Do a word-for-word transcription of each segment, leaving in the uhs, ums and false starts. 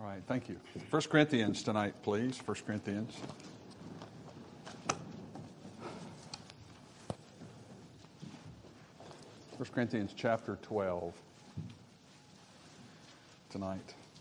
right, thank you. First Corinthians tonight, please. First Corinthians. First Corinthians chapter twelve tonight.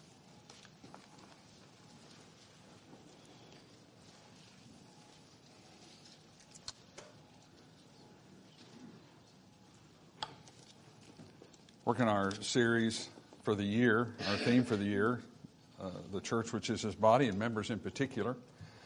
Working our series for the year, our theme for the year, uh, the church, which is His body, and members in particular.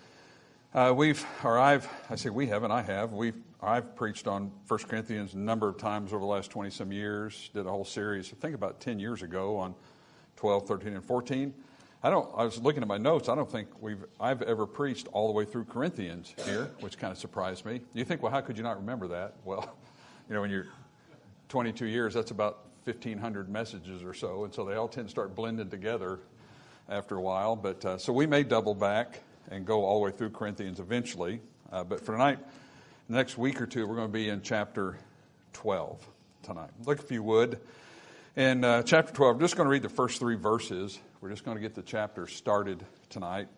Uh, we've, or I've, I say we haven't, I have. We've, I've preached on First Corinthians a number of times over the last twenty some years. Did a whole series, I think about ten years ago, on twelve, thirteen, and fourteen. I don't. I was looking at my notes. I don't think we've. I've ever preached all the way through Corinthians here, which kind of surprised me. You think, well, how could you not remember that? Well, you know, when you're twenty-two years, that's about fifteen hundred messages or so, and so they all tend to start blending together after a while. But uh, so we may double back and go all the way through Corinthians eventually. Uh, but for tonight, the next week or two, we're going to be in chapter twelve tonight. Look, if you would, in uh, chapter twelve, I'm just going to read the first three verses. We're just going to get the chapter started tonight.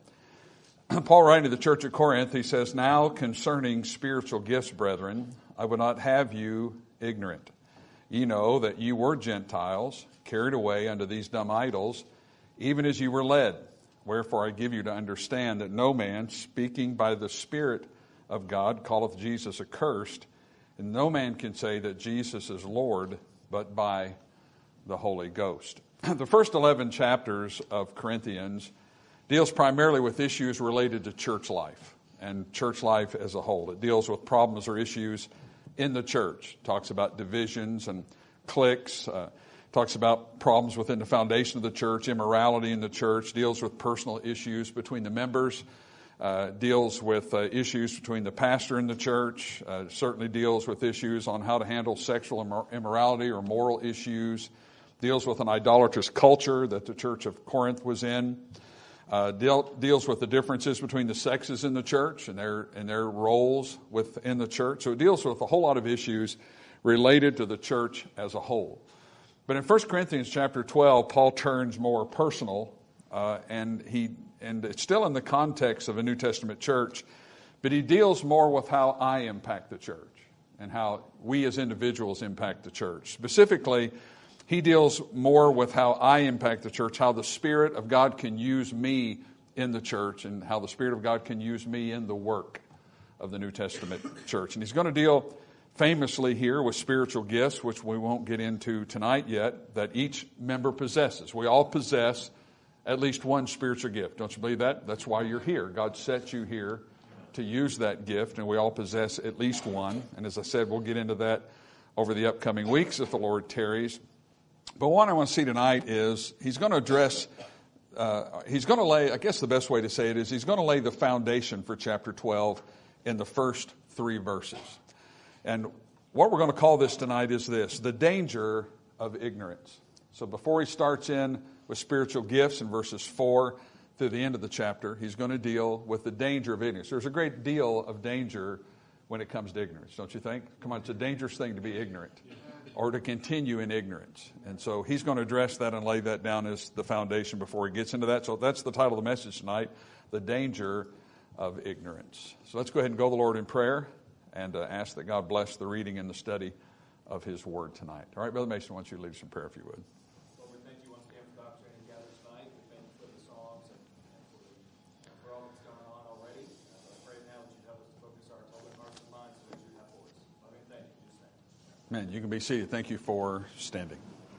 Paul, writing to the church at Corinth, he says, "Now concerning spiritual gifts, brethren, I would not have you ignorant. Ye know that ye were Gentiles, carried away unto these dumb idols, even as ye were led. Wherefore I give you to understand that no man, speaking by the Spirit of God, calleth Jesus accursed, and no man can say that Jesus is Lord, but by the Holy Ghost." The first eleven chapters of Corinthians deals primarily with issues related to church life and church life as a whole. It deals with problems or issues in the church. Talks about divisions and cliques. Uh, talks about problems within the foundation of the church, immorality in the church. Deals with personal issues between the members. Uh, deals with uh, issues between the pastor and the church. Uh, certainly deals with issues on how to handle sexual immor- immorality or moral issues. Deals with an idolatrous culture that the church of Corinth was in. Uh, deal, deals with the differences between the sexes in the church and their and their roles within the church. So it deals with a whole lot of issues related to the church as a whole. But in First Corinthians chapter twelve, Paul turns more personal, uh, and he and it's still in the context of a New Testament church, but he deals more with how I impact the church and how we as individuals impact the church. Specifically, he deals more with how I impact the church, how the Spirit of God can use me in the church, and how the Spirit of God can use me in the work of the New Testament church. And he's going to deal famously here with spiritual gifts, which we won't get into tonight yet, that each member possesses. We all possess at least one spiritual gift. Don't you believe that? That's why you're here. God set you here to use that gift, and we all possess at least one. And as I said, we'll get into that over the upcoming weeks if the Lord tarries. But what I want to see tonight is he's going to address, uh, he's going to lay, I guess the best way to say it is he's going to lay the foundation for chapter twelve in the first three verses. And what we're going to call this tonight is this: the danger of ignorance. So before he starts in with spiritual gifts in verses four through the end of the chapter, he's going to deal with the danger of ignorance. There's a great deal of danger when it comes to ignorance, don't you think? Come on, it's a dangerous thing to be ignorant or to continue in ignorance. And so he's going to address that and lay that down as the foundation before he gets into that. So that's the title of the message tonight: the danger of ignorance. So let's go ahead and go to the Lord in prayer and uh, ask that God bless the reading and the study of His Word tonight. All right, Brother Mason, I want you to lead us in prayer if you would. Lord, we thank you once again for the opportunity to gather tonight. We thank you for the songs and, and for, the, and for all that's going on already. Uh, I pray now that you help us to focus our total hearts and minds so that you have for us. Lord, we thank you. In Jesus' name. Amen. You can be seated. Thank you for standing.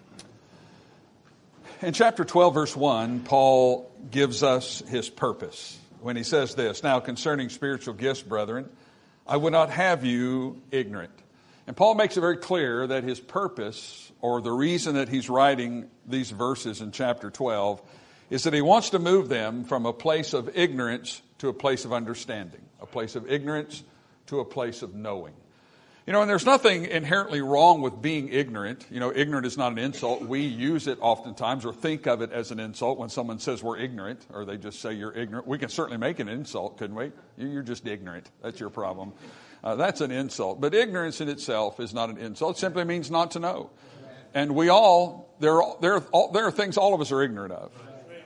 In chapter twelve, verse one, Paul gives us his purpose when he says this: "Now concerning spiritual gifts, brethren, I would not have you ignorant." And Paul makes it very clear that his purpose, or the reason that he's writing these verses in chapter twelve, is that he wants to move them from a place of ignorance to a place of understanding, a place of ignorance to a place of knowing. You know, and there's nothing inherently wrong with being ignorant. You know, ignorant is not an insult. We use it oftentimes or think of it as an insult when someone says we're ignorant, or they just say you're ignorant. We can certainly make an insult, couldn't we? You're just ignorant. That's your problem. Uh, that's an insult. But ignorance in itself is not an insult. It simply means not to know. And we all, there are, there are, there are things all of us are ignorant of.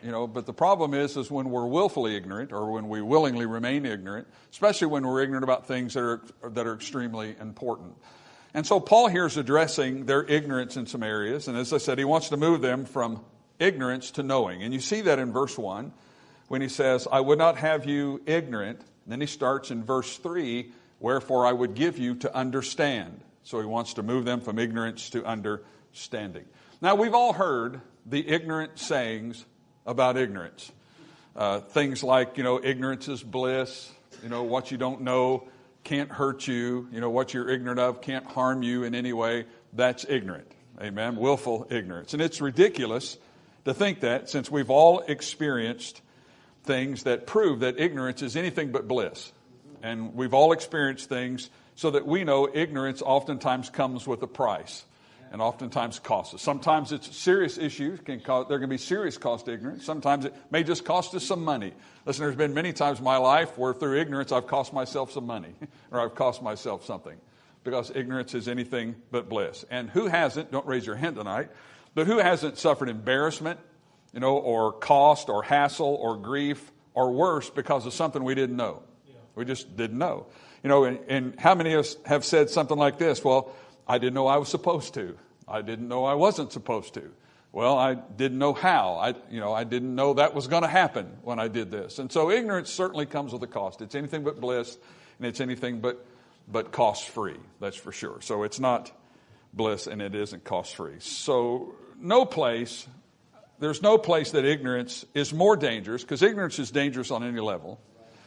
You know, but the problem is, is when we're willfully ignorant, or when we willingly remain ignorant, especially when we're ignorant about things that are that are extremely important. And so Paul here is addressing their ignorance in some areas. And as I said, he wants to move them from ignorance to knowing. And you see that in verse one when he says, I would not have you ignorant. And then he starts in verse three, wherefore I would give you to understand. So he wants to move them from ignorance to understanding. Now, we've all heard the ignorant sayings about ignorance. Uh, things like, you know, ignorance is bliss. You know, what you don't know can't hurt you. You know, what you're ignorant of can't harm you in any way. That's ignorant. Amen. Willful ignorance. And it's ridiculous to think that, since we've all experienced things that prove that ignorance is anything but bliss. And we've all experienced things so that we know ignorance oftentimes comes with a price. And oftentimes costs us. Sometimes it's serious issues. Can cause, there can be serious cost to ignorance. Sometimes it may just cost us some money. Listen, there's been many times in my life where through ignorance I've cost myself some money. Or I've cost myself something. Because ignorance is anything but bliss. And who hasn't, don't raise your hand tonight, but who hasn't suffered embarrassment, you know, or cost or hassle or grief or worse because of something we didn't know? Yeah. We just didn't know. You know, and, and how many of us have said something like this? Well, I didn't know I was supposed to. I didn't know I wasn't supposed to. Well, I didn't know how. I, you know, I didn't know that was going to happen when I did this. And so ignorance certainly comes with a cost. It's anything but bliss, and it's anything but but cost-free. That's for sure. So it's not bliss, and it isn't cost-free. So no place, there's no place that ignorance is more dangerous, because ignorance is dangerous on any level.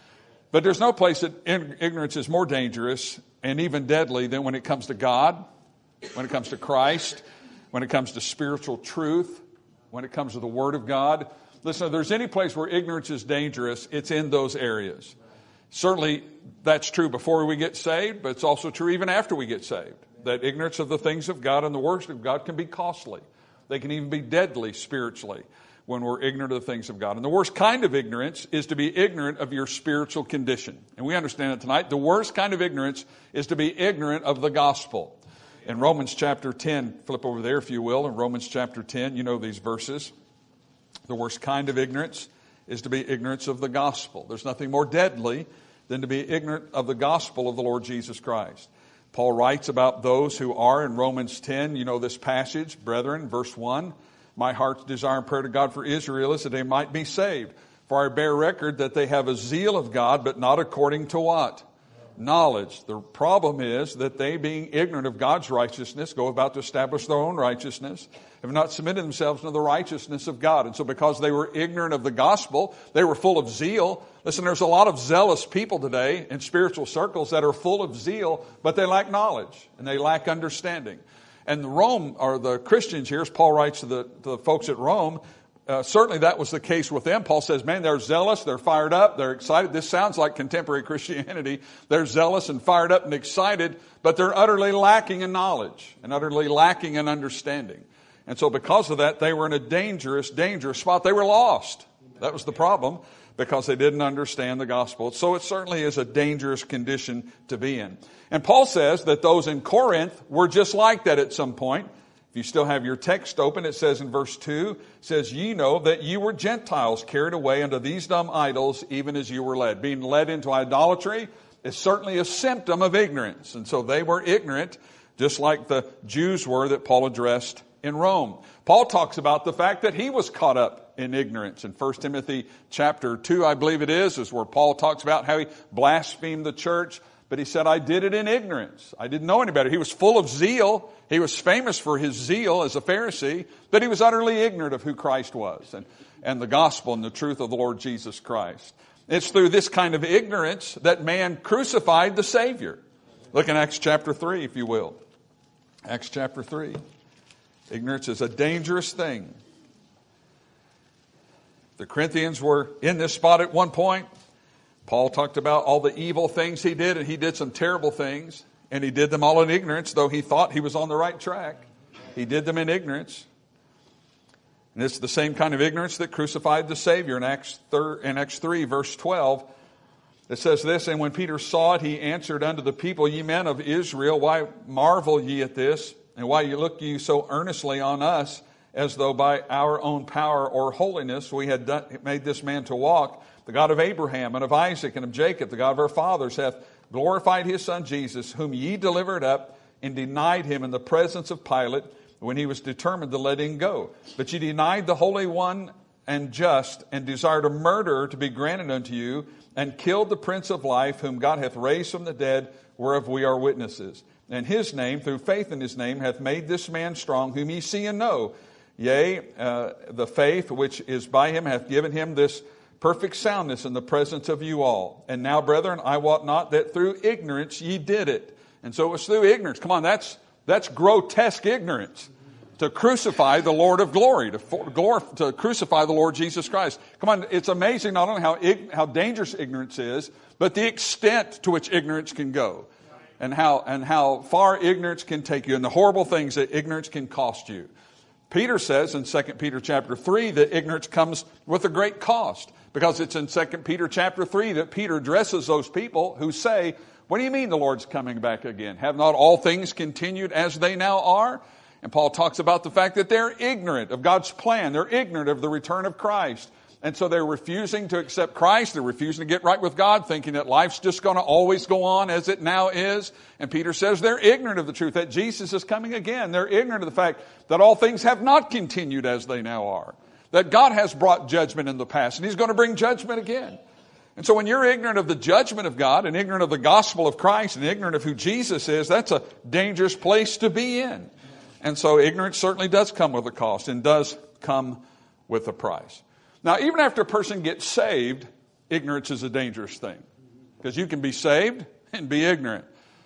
But there's no place that ignorance is more dangerous and even deadly than when it comes to God, when it comes to Christ, when it comes to spiritual truth, when it comes to the Word of God. Listen, if there's any place where ignorance is dangerous, it's in those areas. Certainly, that's true before we get saved, but it's also true even after we get saved. That ignorance of the things of God and the works of God can be costly. They can even be deadly spiritually when we're ignorant of the things of God. And the worst kind of ignorance is to be ignorant of your spiritual condition. And we understand it tonight. The worst kind of ignorance is to be ignorant of the gospel. In Romans chapter ten, flip over there if you will, in Romans chapter ten, you know these verses. The worst kind of ignorance is to be ignorance of the gospel. There's nothing more deadly than to be ignorant of the gospel of the Lord Jesus Christ. Paul writes about those who are in Romans ten, you know this passage, brethren, verse one, my heart's desire and prayer to God for Israel is that they might be saved. For I bear record that they have a zeal of God, but not according to what? Knowledge. The problem is that they, being ignorant of God's righteousness, go about to establish their own righteousness, have not submitted themselves to the righteousness of God. And so because they were ignorant of the gospel, they were full of zeal. Listen, there's a lot of zealous people today in spiritual circles that are full of zeal, but they lack knowledge and they lack understanding. And the Rome, or the Christians here, as Paul writes to the, to the folks at Rome, Uh, certainly that was the case with them. Paul says, man, they're zealous, they're fired up, they're excited. This sounds like contemporary Christianity. They're zealous and fired up and excited, but they're utterly lacking in knowledge and utterly lacking in understanding. And so because of that, they were in a dangerous, dangerous spot. They were lost. That was the problem, because they didn't understand the gospel. So it certainly is a dangerous condition to be in. And Paul says that those in Corinth were just like that at some point. If you still have your text open, it says in verse two, it says, ye know that you were Gentiles carried away unto these dumb idols, even as you were led. Being led into idolatry is certainly a symptom of ignorance. And so they were ignorant, just like the Jews were that Paul addressed in Rome. Paul talks about the fact that he was caught up in ignorance. In First Timothy chapter two, I believe it is, is where Paul talks about how he blasphemed the church. But he said, I did it in ignorance. I didn't know any better. He was full of zeal. He was famous for his zeal as a Pharisee, but he was utterly ignorant of who Christ was and, and the gospel and the truth of the Lord Jesus Christ. It's through this kind of ignorance that man crucified the Savior. Look in Acts chapter three, if you will. Acts chapter three. Ignorance is a dangerous thing. The Corinthians were in this spot at one point. Paul talked about all the evil things he did, and he did some terrible things, and he did them all in ignorance, though he thought he was on the right track. He did them in ignorance. And it's the same kind of ignorance that crucified the Savior. In Acts three, verse twelve, it says this, and when Peter saw it, he answered unto the people, ye men of Israel, why marvel ye at this? And why you look ye so earnestly on us, as though by our own power or holiness we had done, made this man to walk. The God of Abraham and of Isaac and of Jacob, the God of our fathers, hath glorified his Son Jesus, whom ye delivered up and denied him in the presence of Pilate when he was determined to let him go. But ye denied the Holy One and just, and desired a murderer to be granted unto you, and killed the Prince of Life, whom God hath raised from the dead, whereof we are witnesses. And his name, through faith in his name, hath made this man strong, whom ye see and know. Yea, uh, the faith which is by him hath given him this perfect soundness in the presence of you all. And now, brethren, I wot not that through ignorance ye did it. And so it was through ignorance. Come on, that's that's grotesque ignorance. To crucify the Lord of glory, to, for, glorify, to crucify the Lord Jesus Christ. Come on, it's amazing not only how ig, how dangerous ignorance is, but the extent to which ignorance can go. And how, and how far ignorance can take you, and the horrible things that ignorance can cost you. Peter says in Second Peter chapter three that ignorance comes with a great cost. Because it's in Second Peter chapter three that Peter addresses those people who say, what do you mean the Lord's coming back again? Have not all things continued as they now are? And Paul talks about the fact that they're ignorant of God's plan. They're ignorant of the return of Christ. And so they're refusing to accept Christ. They're refusing to get right with God, thinking that life's just going to always go on as it now is. And Peter says they're ignorant of the truth, that Jesus is coming again. They're ignorant of the fact that all things have not continued as they now are. That God has brought judgment in the past, and he's going to bring judgment again. And so when you're ignorant of the judgment of God, and ignorant of the gospel of Christ, and ignorant of who Jesus is, that's a dangerous place to be in. And so ignorance certainly does come with a cost and does come with a price. Now, even after a person gets saved, ignorance is a dangerous thing. Because you can be saved and be ignorant.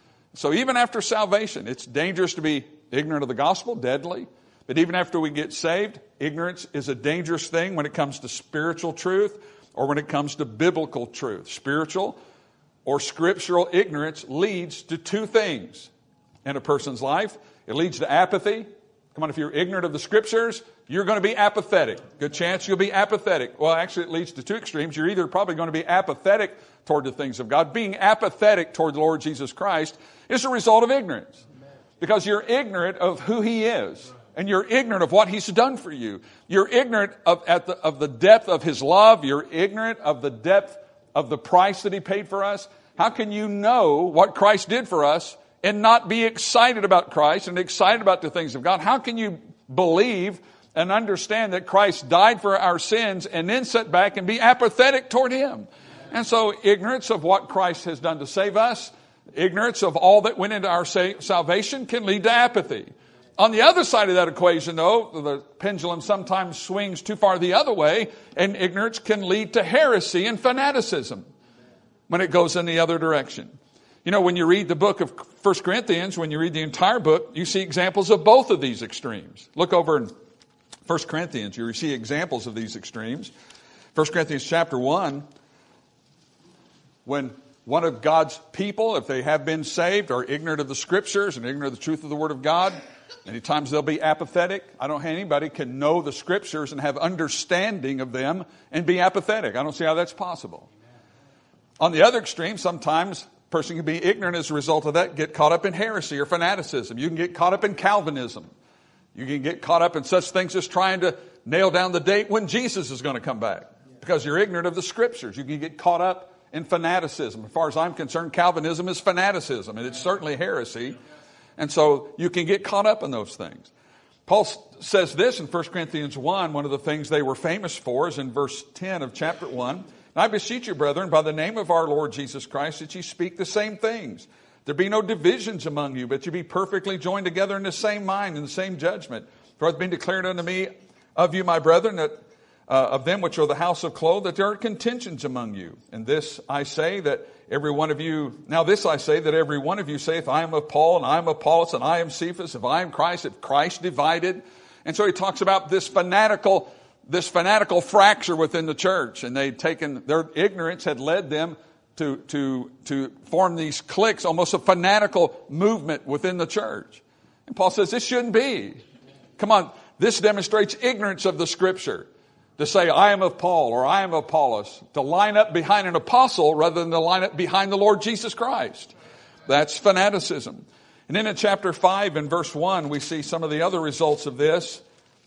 So even after salvation, it's dangerous to be ignorant of the gospel, deadly. But even after we get saved, ignorance is a dangerous thing when it comes to spiritual truth or when it comes to biblical truth. Spiritual or scriptural ignorance leads to two things in a person's life. It leads to apathy. Come on, if you're ignorant of the scriptures, you're going to be apathetic. Good chance you'll be apathetic. Well, actually, it leads to two extremes. You're either probably going to be apathetic toward the things of God. Being apathetic toward the Lord Jesus Christ is a result of ignorance. Because you're ignorant of who he is. And you're ignorant of what he's done for you. You're ignorant of, at the, of the depth of his love. You're ignorant of the depth of the price that he paid for us. How can you know what Christ did for us and not be excited about Christ and excited about the things of God? How can you believe and understand that Christ died for our sins and then sit back and be apathetic toward him? And so ignorance of what Christ has done to save us, ignorance of all that went into our salvation can lead to apathy. On the other side of that equation, though, the pendulum sometimes swings too far the other way, and ignorance can lead to heresy and fanaticism when it goes in the other direction. You know, when you read the book of First Corinthians, when you read the entire book, you see examples of both of these extremes. Look over in First Corinthians, you see examples of these extremes. First Corinthians chapter one, when one of God's people, if they have been saved, are ignorant of the scriptures and ignorant of the truth of the word of God, many times they'll be apathetic. I don't think anybody can know the scriptures and have understanding of them and be apathetic. I don't see how that's possible. On the other extreme, sometimes a person can be ignorant as a result of that, get caught up in heresy or fanaticism. You can get caught up in Calvinism. You can get caught up in such things as trying to nail down the date when Jesus is going to come back because you're ignorant of the scriptures. You can get caught up in fanaticism. As far as I'm concerned, Calvinism is fanaticism, and it's certainly heresy. And so you can get caught up in those things. Paul says this in First Corinthians one. One of the things they were famous for is in verse ten of chapter one. And I beseech you, brethren, by the name of our Lord Jesus Christ, that ye speak the same things. There be no divisions among you, but you be perfectly joined together in the same mind and the same judgment. For it hath been declared unto me of you, my brethren, that uh, of them which are the house of clothes, that there are contentions among you. And this I say that every one of you, now this I say that every one of you saith, I am of Paul, and I am of Apollos, and I am Cephas, if I am Christ, if Christ divided. And so he talks about this fanatical, this fanatical fracture within the church. And they'd taken, their ignorance had led them to, to, to form these cliques, almost a fanatical movement within the church. And Paul says, this shouldn't be. Come on, this demonstrates ignorance of the scripture. To say, I am of Paul or I am of Apollos, to line up behind an apostle rather than to line up behind the Lord Jesus Christ. That's fanaticism. And then in chapter five and verse one, we see some of the other results of this.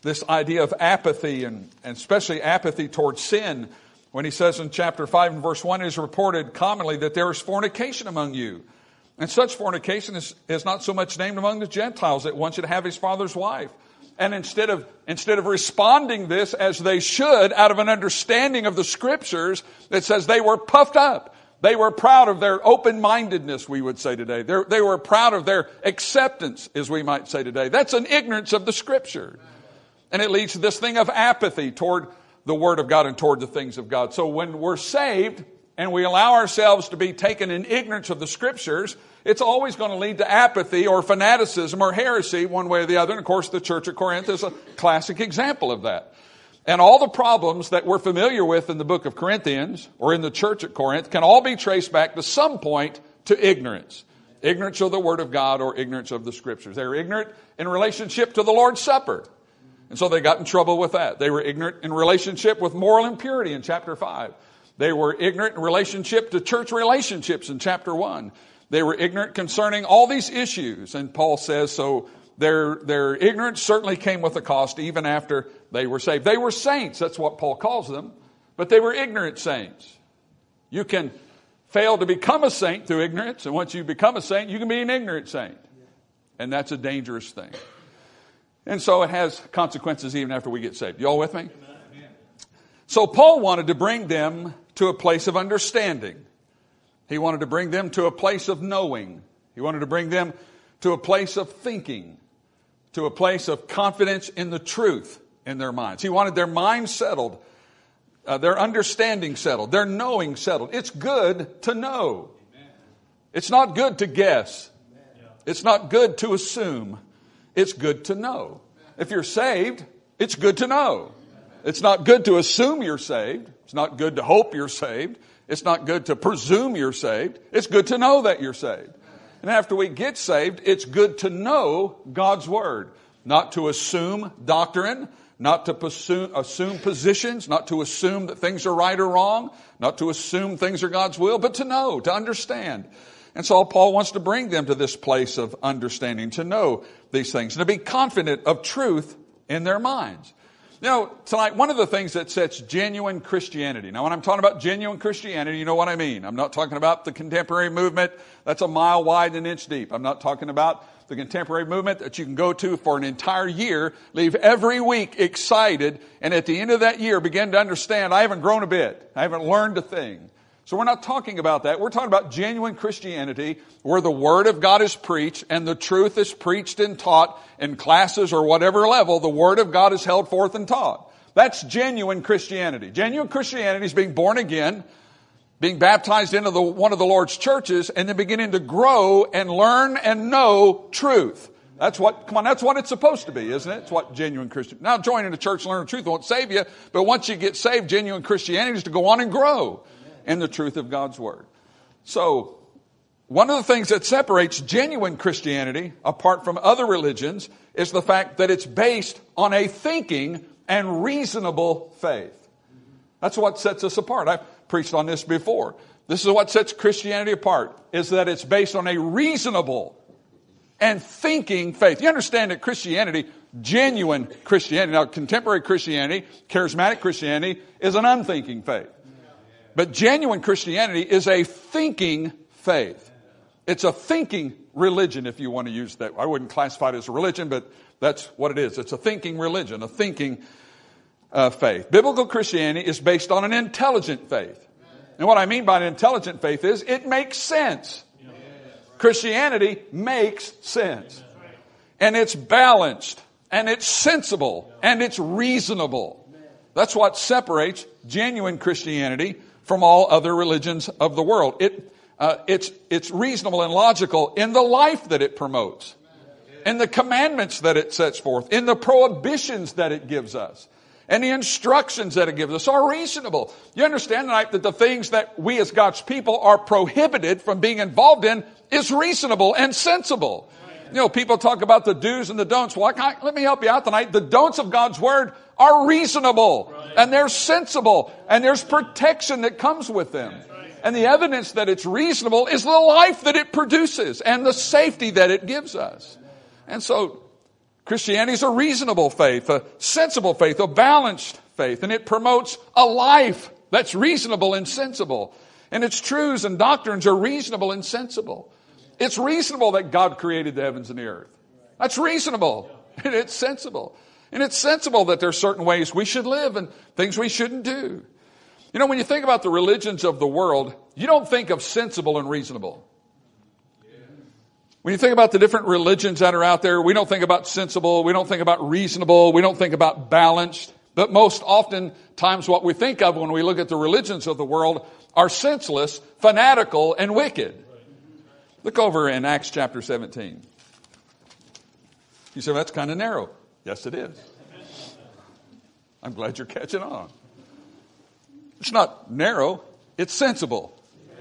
this idea of apathy, and, and especially apathy towards sin, when he says in chapter five and verse one, it is reported commonly that there is fornication among you. And such fornication is, is not so much named among the Gentiles that one should have his father's wife. And instead of, instead of responding this as they should out of an understanding of the scriptures, it says they were puffed up. They were proud of their open-mindedness, we would say today. They're, they were proud of their acceptance, as we might say today. That's an ignorance of the scripture. And it leads to this thing of apathy toward the Word of God and toward the things of God. So when we're saved and we allow ourselves to be taken in ignorance of the scriptures, it's always going to lead to apathy or fanaticism or heresy one way or the other. And of course, the church at Corinth is a classic example of that. And all the problems that we're familiar with in the book of Corinthians or in the church at Corinth can all be traced back to some point to ignorance. Ignorance of the Word of God or ignorance of the scriptures. They were ignorant in relationship to the Lord's Supper. And so they got in trouble with that. They were ignorant in relationship with moral impurity in chapter five. They were ignorant in relationship to church relationships in chapter one. They were ignorant concerning all these issues. And Paul says, so their, their ignorance certainly came with a cost even after they were saved. They were saints. That's what Paul calls them. But they were ignorant saints. You can fail to become a saint through ignorance. And once you become a saint, you can be an ignorant saint. And that's a dangerous thing. And so it has consequences even after we get saved. You all with me? Amen. So Paul wanted to bring them to a place of understanding. He wanted to bring them to a place of knowing. He wanted to bring them to a place of thinking, to a place of confidence in the truth in their minds. He wanted their minds settled, uh, their understanding settled, their knowing settled. It's good to know. Amen. It's not good to guess. Amen. It's not good to assume. It's good to know. If you're saved, it's good to know. It's not good to assume you're saved. It's not good to hope you're saved. It's not good to presume you're saved. It's good to know that you're saved. And after we get saved, it's good to know God's Word. Not to assume doctrine, not to assume, assume positions, not to assume that things are right or wrong, not to assume things are God's will, but to know, to understand. And so Paul wants to bring them to this place of understanding, to know these things, and to be confident of truth in their minds. You know, tonight, one of the things that sets genuine Christianity. Now, when I'm talking about genuine Christianity, you know what I mean. I'm not talking about the contemporary movement that's a mile wide and an inch deep. I'm not talking about the contemporary movement that you can go to for an entire year, leave every week excited, and at the end of that year begin to understand, I haven't grown a bit. I haven't learned a thing. So we're not talking about that. We're talking about genuine Christianity where the Word of God is preached and the truth is preached and taught in classes or whatever level. The Word of God is held forth and taught. That's genuine Christianity. Genuine Christianity is being born again, being baptized into the, one of the Lord's churches, and then beginning to grow and learn and know truth. That's what, come on, that's what it's supposed to be, isn't it? It's what genuine Christian. Now joining the church and learning truth won't save you, but once you get saved, genuine Christianity is to go on and grow in the truth of God's Word. So, one of the things that separates genuine Christianity apart from other religions is the fact that it's based on a thinking and reasonable faith. That's what sets us apart. I've preached on this before. This is what sets Christianity apart, is that it's based on a reasonable and thinking faith. You understand that Christianity, genuine Christianity, now contemporary Christianity, charismatic Christianity, is an unthinking faith. But genuine Christianity is a thinking faith. It's a thinking religion, if you want to use that. I wouldn't classify it as a religion, but that's what it is. It's a thinking religion, a thinking uh, faith. Biblical Christianity is based on an intelligent faith. And what I mean by an intelligent faith is it makes sense. Christianity makes sense. And it's balanced, and it's sensible, and it's reasonable. That's what separates genuine Christianity from all other religions of the world. It, uh, it's, it's reasonable and logical in the life that it promotes, in the commandments that it sets forth, in the prohibitions that it gives us, and the instructions that it gives us are reasonable. You understand tonight that the things that we as God's people are prohibited from being involved in is reasonable and sensible. You know, people talk about the do's and the don'ts. Well, I can't, let me help you out tonight. The don'ts of God's Word are reasonable, and they're sensible, and there's protection that comes with them. And the evidence that it's reasonable is the life that it produces and the safety that it gives us. And so Christianity is a reasonable faith, a sensible faith, a balanced faith, and it promotes a life that's reasonable and sensible. And its truths and doctrines are reasonable and sensible. It's reasonable that God created the heavens and the earth. That's reasonable. And it's sensible. And it's sensible that there are certain ways we should live and things we shouldn't do. You know, when you think about the religions of the world, you don't think of sensible and reasonable. When you think about the different religions that are out there, we don't think about sensible, we don't think about reasonable, we don't think about balanced. But most often times what we think of when we look at the religions of the world are senseless, fanatical, and wicked. Look over in Acts chapter seventeen. You say, well, that's kind of narrow. Yes, it is. I'm glad you're catching on. It's not narrow, it's sensible.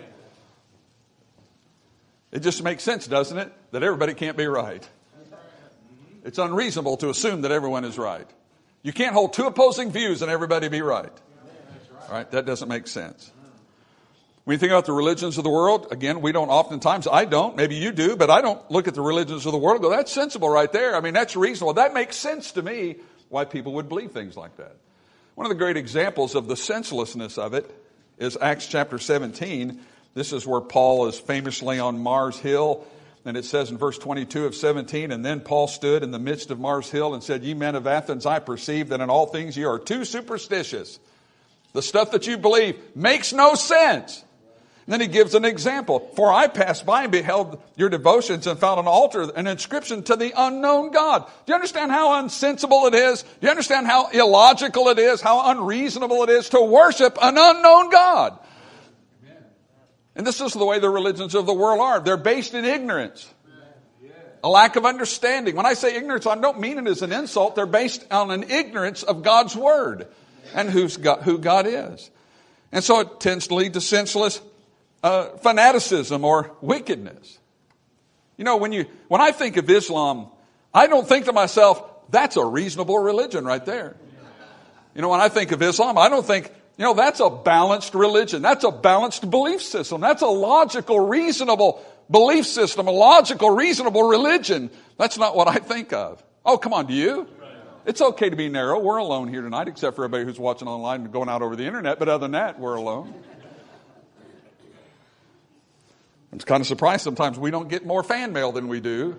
It just makes sense, doesn't it, that everybody can't be right. It's unreasonable to assume that everyone is right. You can't hold two opposing views and everybody be right. All right, that doesn't make sense. When you think about the religions of the world, again, we don't oftentimes, I don't, maybe you do, but I don't look at the religions of the world and go, that's sensible right there. I mean, that's reasonable. That makes sense to me why people would believe things like that. One of the great examples of the senselessness of it is Acts chapter seventeen. This is where Paul is famously on Mars Hill. And it says in verse twenty-two of seventeen, and then Paul stood in the midst of Mars Hill and said, ye men of Athens, I perceive that in all things ye are too superstitious. The stuff that you believe makes no sense. And then he gives an example. For I passed by and beheld your devotions and found an altar, an inscription to the unknown God. Do you understand how unsensible it is? Do you understand how illogical it is? How unreasonable it is to worship an unknown God? And this is the way the religions of the world are. They're based in ignorance. A lack of understanding. When I say ignorance, I don't mean it as an insult. They're based on an ignorance of God's word and who's God, who God is. And so it tends to lead to senseless uh, fanaticism or wickedness. You know, when you when I think of Islam, I don't think to myself, that's a reasonable religion right there. You know, when I think of Islam, I don't think, you know, that's a balanced religion. That's a balanced belief system. That's a logical, reasonable belief system, a logical, reasonable religion. That's not what I think of. Oh, come on, do you? It's okay to be narrow. We're alone here tonight, except for everybody who's watching online and going out over the internet. But other than that, we're alone. I'm kind of surprised sometimes we don't get more fan mail than we do.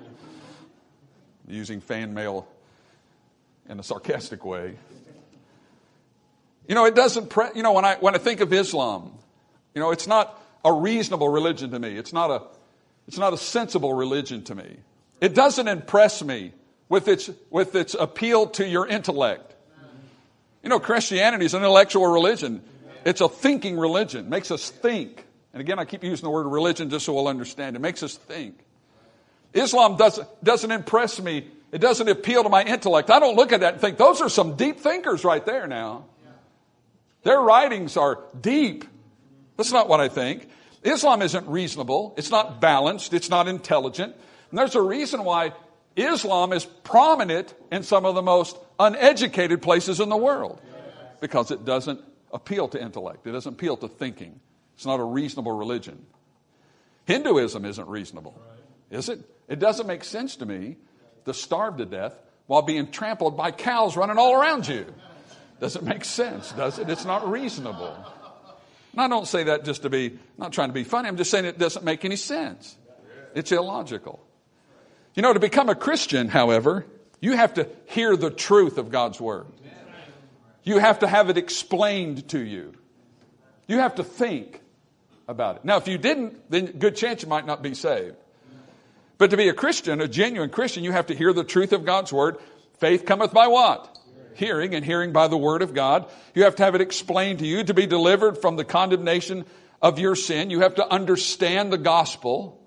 Using fan mail in a sarcastic way. You know, it doesn't, pre- you know, when I, when I think of Islam, you know, it's not a reasonable religion to me. It's not a, it's not a sensible religion to me. It doesn't impress me with its, with its appeal to your intellect. You know, Christianity is an intellectual religion. It's a thinking religion. It makes us think. And again, I keep using the word religion just so we'll understand. It makes us think. Islam doesn't, doesn't impress me. It doesn't appeal to my intellect. I don't look at that and think, those are some deep thinkers right there now. Their writings are deep. That's not what I think. Islam isn't reasonable. It's not balanced. It's not intelligent. And there's a reason why Islam is prominent in some of the most uneducated places in the world. Because it doesn't appeal to intellect. It doesn't appeal to thinking. It's not a reasonable religion. Hinduism isn't reasonable, is it? It doesn't make sense to me to starve to death while being trampled by cows running all around you. Doesn't make sense, does it? It's not reasonable. And I don't say that just to be, not trying to be funny. I'm just saying it doesn't make any sense. It's illogical. You know, to become a Christian, however, you have to hear the truth of God's word. You have to have it explained to you. You have to think about it. Now, if you didn't, then good chance you might not be saved. But to be a Christian, a genuine Christian, you have to hear the truth of God's word. Faith cometh by what? Hearing, and hearing by the word of God. You have to have it explained to you to be delivered from the condemnation of your sin. You have to understand the gospel,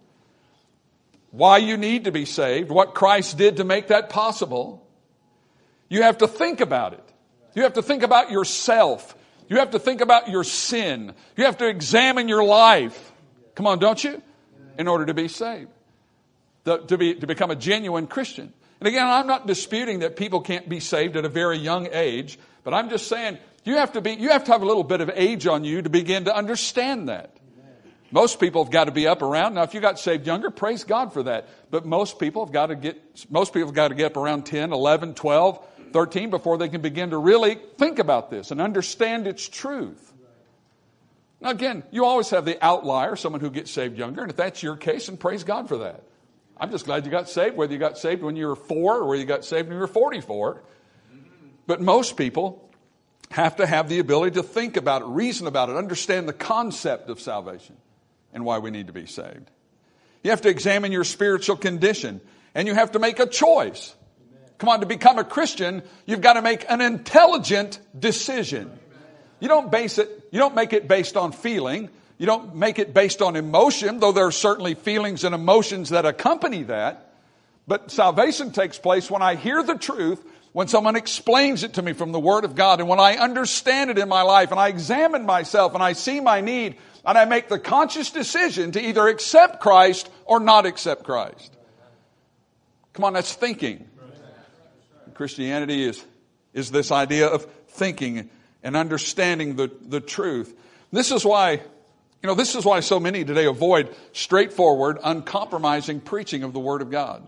why you need to be saved, what Christ did to make that possible. You have to think about it. You have to think about yourself. You have to think about your sin. You have to examine your life. Come on, don't you? In order to be saved. The, to be to become a genuine Christian. And again, I'm not disputing that people can't be saved at a very young age, but I'm just saying you have to be you have to have a little bit of age on you to begin to understand that. Most people have got to be up around. Now, if you got saved younger, praise God for that. But most people have got to get, most people have got to get up around ten, eleven, twelve, thirteen before they can begin to really think about this and understand its truth. Now, again, you always have the outlier, someone who gets saved younger. And if that's your case, then praise God for that. I'm just glad you got saved, whether you got saved when you were four or whether you got saved when you were forty-four. But most people have to have the ability to think about it, reason about it, understand the concept of salvation and why we need to be saved. You have to examine your spiritual condition, and you have to make a choice. Amen. Come on, to become a Christian, you've got to make an intelligent decision. Amen. You don't base it, you don't make it based on feeling. You don't make it based on emotion, though there are certainly feelings and emotions that accompany that. But salvation takes place when I hear the truth, when someone explains it to me from the Word of God, and when I understand it in my life, and I examine myself, and I see my need, and I make the conscious decision to either accept Christ or not accept Christ. Come on, that's thinking. Christianity is, is this idea of thinking and understanding the, the truth. This is why, you know, this is why so many today avoid straightforward, uncompromising preaching of the Word of God.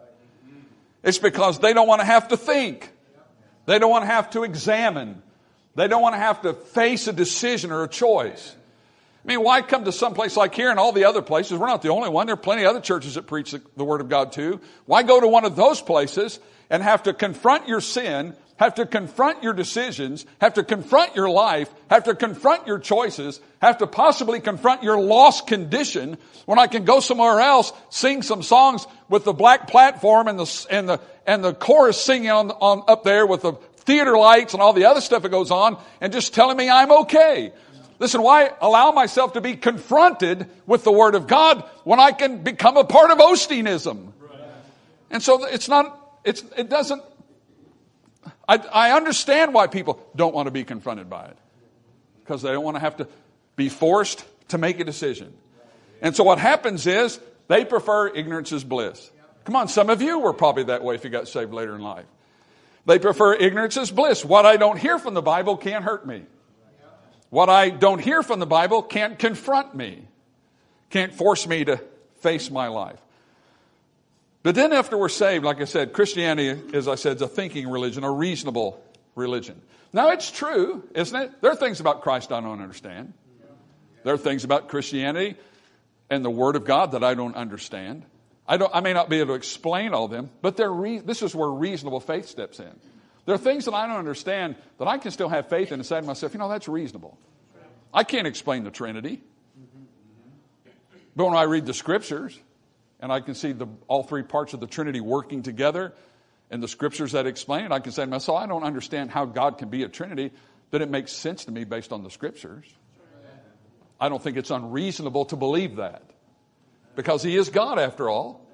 It's because they don't want to have to think. They don't want to have to examine. They don't want to have to face a decision or a choice. I mean, why come to some place like here and all the other places? We're not the only one. There are plenty of other churches that preach the, the Word of God too. Why go to one of those places and have to confront your sin, have to confront your decisions, have to confront your life, have to confront your choices, have to possibly confront your lost condition, when I can go somewhere else, sing some songs with the black platform and the and the and the chorus singing on, on up there with the theater lights and all the other stuff that goes on, and just telling me I'm okay. Listen, why allow myself to be confronted with the Word of God when I can become a part of Osteenism? Right. And so it's not, it's, it doesn't, I, I understand why people don't want to be confronted by it. Because they don't want to have to be forced to make a decision. And so what happens is they prefer ignorance is bliss. Come on, some of you were probably that way if you got saved later in life. They prefer ignorance is bliss. What I don't hear from the Bible can't hurt me. What I don't hear from the Bible can't confront me, can't force me to face my life. But then after we're saved, like I said, Christianity, as I said, is a thinking religion, a reasonable religion. Now, it's true, isn't it? There are things about Christ I don't understand. There are things about Christianity and the Word of God that I don't understand. I don't. I may not be able to explain all of them, but they're re- this is where reasonable faith steps in. There are things that I don't understand that I can still have faith in and say to myself, you know, that's reasonable. I can't explain the Trinity. But when I read the Scriptures and I can see the, all three parts of the Trinity working together and the Scriptures that explain it, I can say to myself, I don't understand how God can be a Trinity, but it makes sense to me based on the Scriptures. I don't think it's unreasonable to believe that because He is God after all.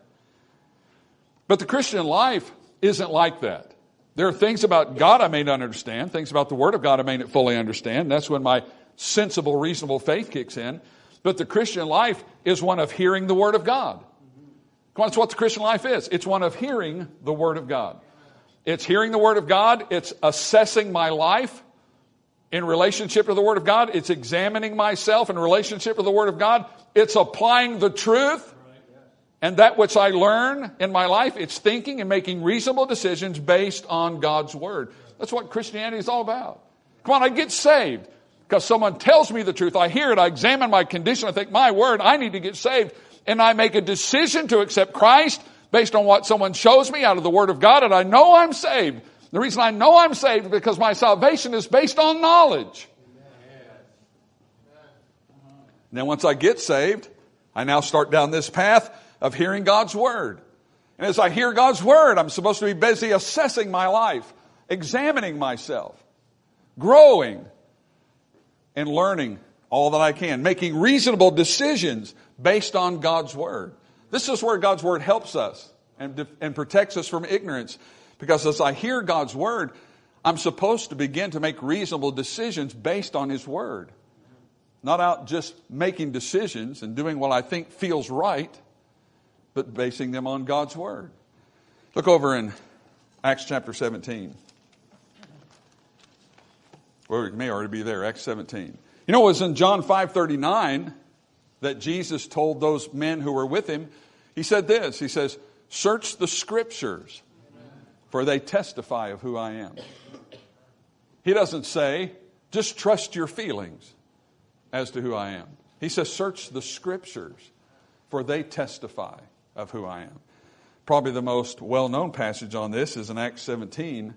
But the Christian life isn't like that. There are things about God I may not understand, things about the Word of God I may not fully understand. That's when my sensible, reasonable faith kicks in. But the Christian life is one of hearing the Word of God. Come on, that's what the Christian life is. It's one of hearing the Word of God. It's hearing the Word of God. It's assessing my life in relationship to the Word of God. It's examining myself in relationship to the Word of God. It's applying the truth. And that which I learn in my life, it's thinking and making reasonable decisions based on God's Word. That's what Christianity is all about. Come on, I get saved because someone tells me the truth. I hear it. I examine my condition. I think, my word, I need to get saved. And I make a decision to accept Christ based on what someone shows me out of the Word of God. And I know I'm saved. The reason I know I'm saved is because my salvation is based on knowledge. And then once I get saved, I now start down this path of hearing God's Word. And as I hear God's Word, I'm supposed to be busy assessing my life, examining myself, growing, and learning all that I can, making reasonable decisions based on God's Word. This is where God's Word helps us and, and protects us from ignorance. Because as I hear God's Word, I'm supposed to begin to make reasonable decisions based on His Word. Not out just making decisions and doing what I think feels right, but basing them on God's Word. Look over in Acts chapter seventeen. Well, it may already be there, Acts seventeen. You know, it was in John five thirty-nine that Jesus told those men who were with him, he said this, he says, search the scriptures, for they testify of who I am. He doesn't say, just trust your feelings as to who I am. He says, search the scriptures, for they testify of who I am. Probably the most well-known passage on this is in Acts seventeen.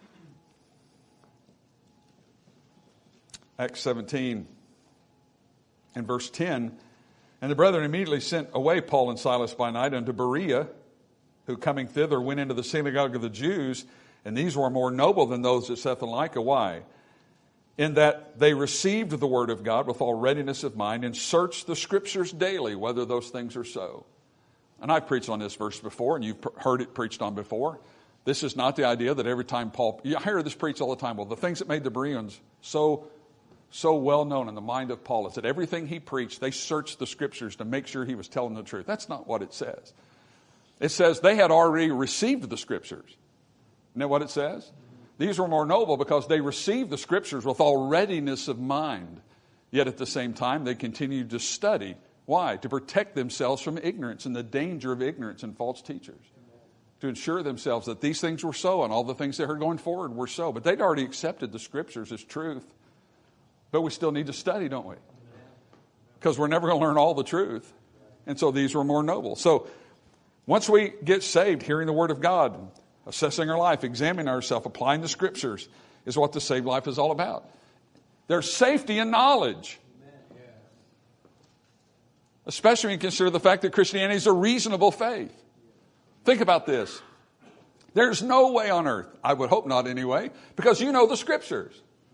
Acts seventeen and verse ten. And the brethren immediately sent away Paul and Silas by night unto Berea, who coming thither went into the synagogue of the Jews, and these were more noble than those at Thessalonica. Why? In that they received the word of God with all readiness of mind and searched the scriptures daily, whether those things are so. And I've preached on this verse before, and you've heard it preached on before. This is not the idea that every time Paul, you hear this preached all the time. Well, the things that made the Bereans so, so well known in the mind of Paul is that everything he preached, they searched the scriptures to make sure he was telling the truth. That's not what it says. It says they had already received the scriptures. Isn't that what it says? These were more noble because they received the scriptures with all readiness of mind. Yet at the same time, they continued to study. Why? To protect themselves from ignorance and the danger of ignorance and false teachers. To ensure themselves that these things were so and all the things they heard going forward were so. But they'd already accepted the scriptures as truth. But we still need to study, don't we? Because we're never going to learn all the truth. And so these were more noble. So once we get saved, hearing the word of God, assessing our life, examining ourselves, applying the scriptures is what the saved life is all about. There's safety in knowledge. Especially when you consider the fact that Christianity is a reasonable faith. Think about this. There's no way on earth, I would hope not anyway, because you know the scriptures.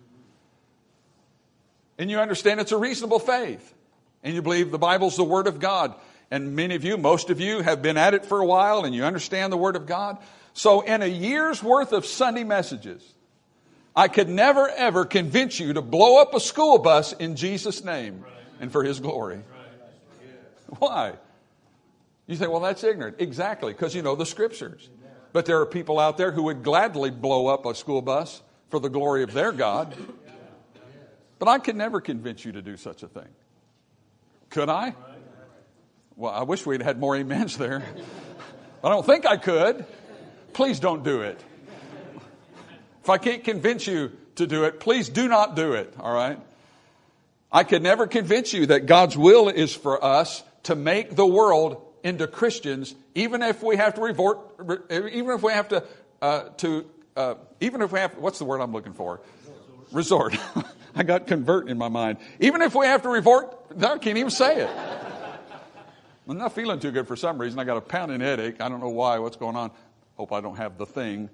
And you understand it's a reasonable faith. And you believe the Bible's the Word of God. And many of you, most of you, have been at it for a while and you understand the Word of God. So in a year's worth of Sunday messages, I could never ever convince you to blow up a school bus in Jesus' name and for His glory. Why? You say, well, that's ignorant. Exactly, because you know the scriptures. But there are people out there who would gladly blow up a school bus for the glory of their God. But I could never convince you to do such a thing. Could I? Well, I wish we'd had more amens there. I don't think I could. Please don't do it. If I can't convince you to do it, please do not do it, all right? I could never convince you that God's will is for us to make the world into Christians, even if we have to revert, even if we have to, uh, to, uh, even if we have, what's the word I'm looking for? Resort. I got convert in my mind. Even if we have to resort, I can't even say it. I'm not feeling too good for some reason. I got a pounding headache. I don't know why. What's going on? Hope I don't have the thing.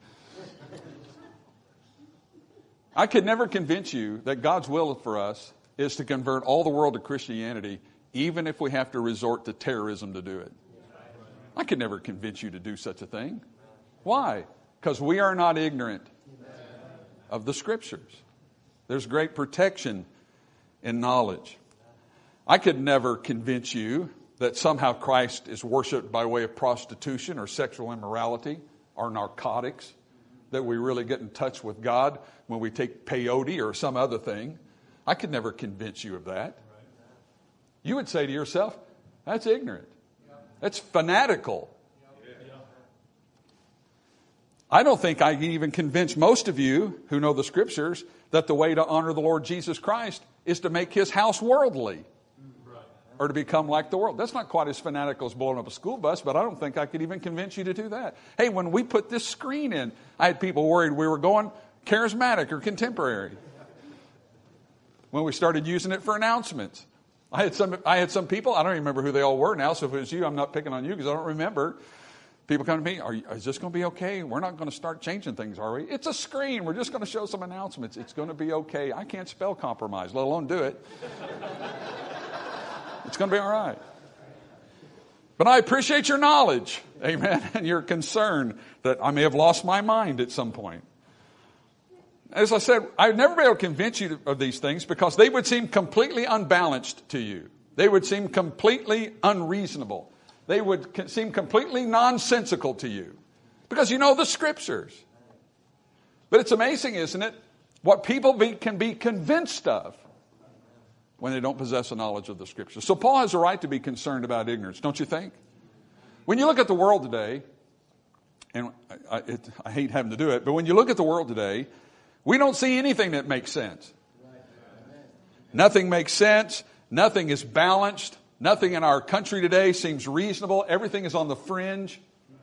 I could never convince you that God's will for us is to convert all the world to Christianity, even if we have to resort to terrorism to do it. I could never convince you to do such a thing. Why? Because we are not ignorant of the scriptures. There's great protection in knowledge. I could never convince you that somehow Christ is worshiped by way of prostitution or sexual immorality or narcotics, that we really get in touch with God when we take peyote or some other thing. I could never convince you of that. You would say to yourself, that's ignorant. That's fanatical. I don't think I can even convince most of you who know the scriptures that the way to honor the Lord Jesus Christ is to make His house worldly or to become like the world. That's not quite as fanatical as blowing up a school bus, but I don't think I could even convince you to do that. Hey, when we put this screen in, I had people worried we were going charismatic or contemporary when we started using it for announcements. I had some I had some people, I don't even remember who they all were now, so if it was you, I'm not picking on you because I don't remember. People come to me, are you, is this going to be okay? We're not going to start changing things, are we? It's a screen. We're just going to show some announcements. It's going to be okay. I can't spell compromise, let alone do it. It's going to be all right. But I appreciate your knowledge, amen, and your concern that I may have lost my mind at some point. As I said, I'd never be able to convince you of these things because they would seem completely unbalanced to you. They would seem completely unreasonable. They would seem completely nonsensical to you because you know the scriptures. But it's amazing, isn't it, what people be, can be convinced of when they don't possess a knowledge of the Scriptures. So Paul has a right to be concerned about ignorance, don't you think? When you look at the world today, and I, I, it, I hate having to do it, but when you look at the world today, we don't see anything that makes sense. Nothing makes sense. Nothing is balanced. Nothing in our country today seems reasonable. Everything is on the fringe.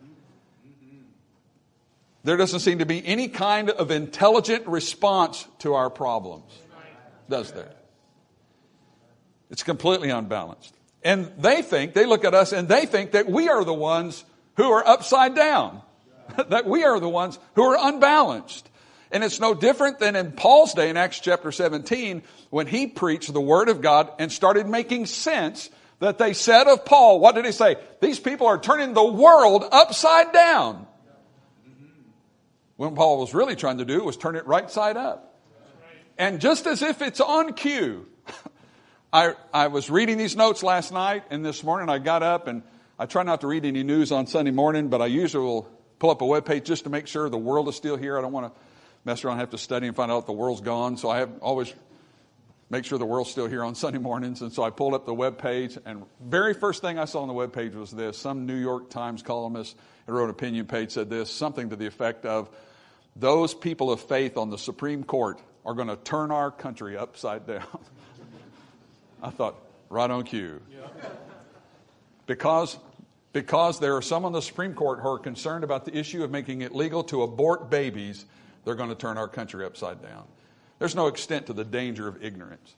There doesn't seem to be any kind of intelligent response to our problems, does there? It's completely unbalanced. And they think, they look at us and they think that we are the ones who are upside down, that we are the ones who are unbalanced. And it's no different than in Paul's day in Acts chapter seventeen when he preached the Word of God and started making sense that they said of Paul. What did he say? These people are turning the world upside down. When Paul was really trying to do was turn it right side up. And just as if it's on cue, I, I was reading these notes last night, and this morning I got up, and I try not to read any news on Sunday morning, but I usually will pull up a webpage just to make sure the world is still here. I don't want to mess around and have to study and find out if the world's gone. So I have always make sure the world's still here on Sunday mornings. And so I pulled up the webpage, and very first thing I saw on the webpage was this. Some New York Times columnist who wrote an opinion page said this, something to the effect of, those people of faith on the Supreme Court are going to turn our country upside down. I thought, right on cue. Because, because there are some on the Supreme Court who are concerned about the issue of making it legal to abort babies, they're going to turn our country upside down. There's no extent to the danger of ignorance.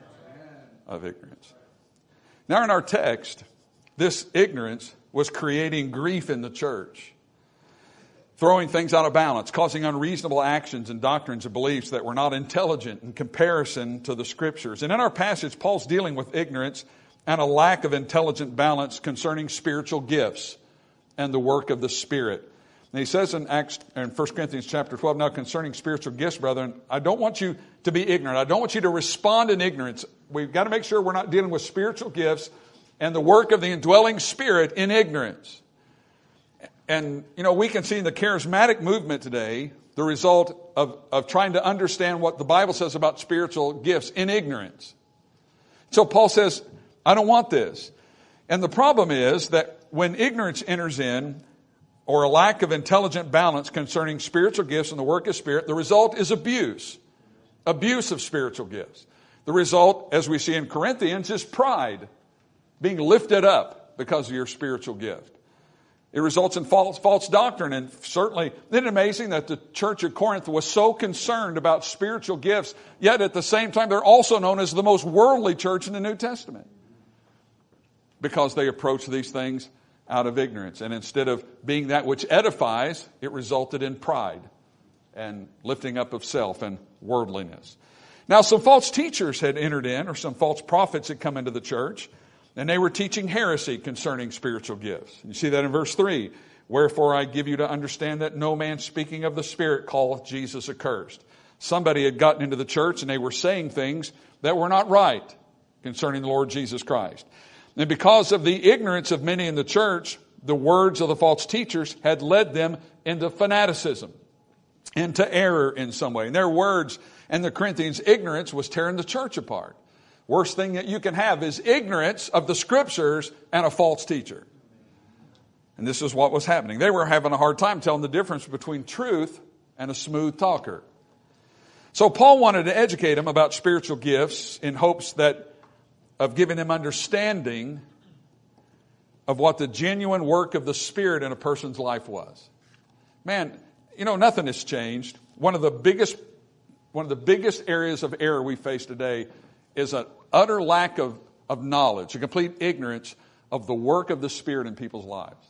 Of ignorance. Now in our text, this ignorance was creating grief in the church, throwing things out of balance, causing unreasonable actions and doctrines and beliefs that were not intelligent in comparison to the Scriptures. And in our passage, Paul's dealing with ignorance and a lack of intelligent balance concerning spiritual gifts and the work of the Spirit. And he says in Acts, in First Corinthians chapter twelve, now concerning spiritual gifts, brethren, I don't want you to be ignorant. I don't want you to respond in ignorance. We've got to make sure we're not dealing with spiritual gifts and the work of the indwelling Spirit in ignorance. And, you know, we can see in the charismatic movement today the result of, of trying to understand what the Bible says about spiritual gifts in ignorance. So Paul says, I don't want this. And the problem is that when ignorance enters in, or a lack of intelligent balance concerning spiritual gifts and the work of Spirit, the result is abuse. Abuse of spiritual gifts. The result, as we see in Corinthians, is pride. Being lifted up because of your spiritual gift. It results in false, false doctrine. And certainly, isn't it amazing that the church at Corinth was so concerned about spiritual gifts, yet at the same time they're also known as the most worldly church in the New Testament. Because they approach these things out of ignorance. And instead of being that which edifies, it resulted in pride and lifting up of self and worldliness. Now, some false teachers had entered in, or some false prophets had come into the church, and they were teaching heresy concerning spiritual gifts. You see that in verse three. Wherefore I give you to understand that no man speaking of the Spirit calleth Jesus accursed. Somebody had gotten into the church and they were saying things that were not right concerning the Lord Jesus Christ. And because of the ignorance of many in the church, the words of the false teachers had led them into fanaticism, into error in some way. And their words and the Corinthians' ignorance was tearing the church apart. Worst thing that you can have is ignorance of the Scriptures and a false teacher. And this is what was happening. They were having a hard time telling the difference between truth and a smooth talker. So Paul wanted to educate them about spiritual gifts in hopes that of giving them understanding of what the genuine work of the Spirit in a person's life was. Man, you know, nothing has changed. One of the biggest, one of the biggest areas of error we face today is an utter lack of, of knowledge, a complete ignorance of the work of the Spirit in people's lives.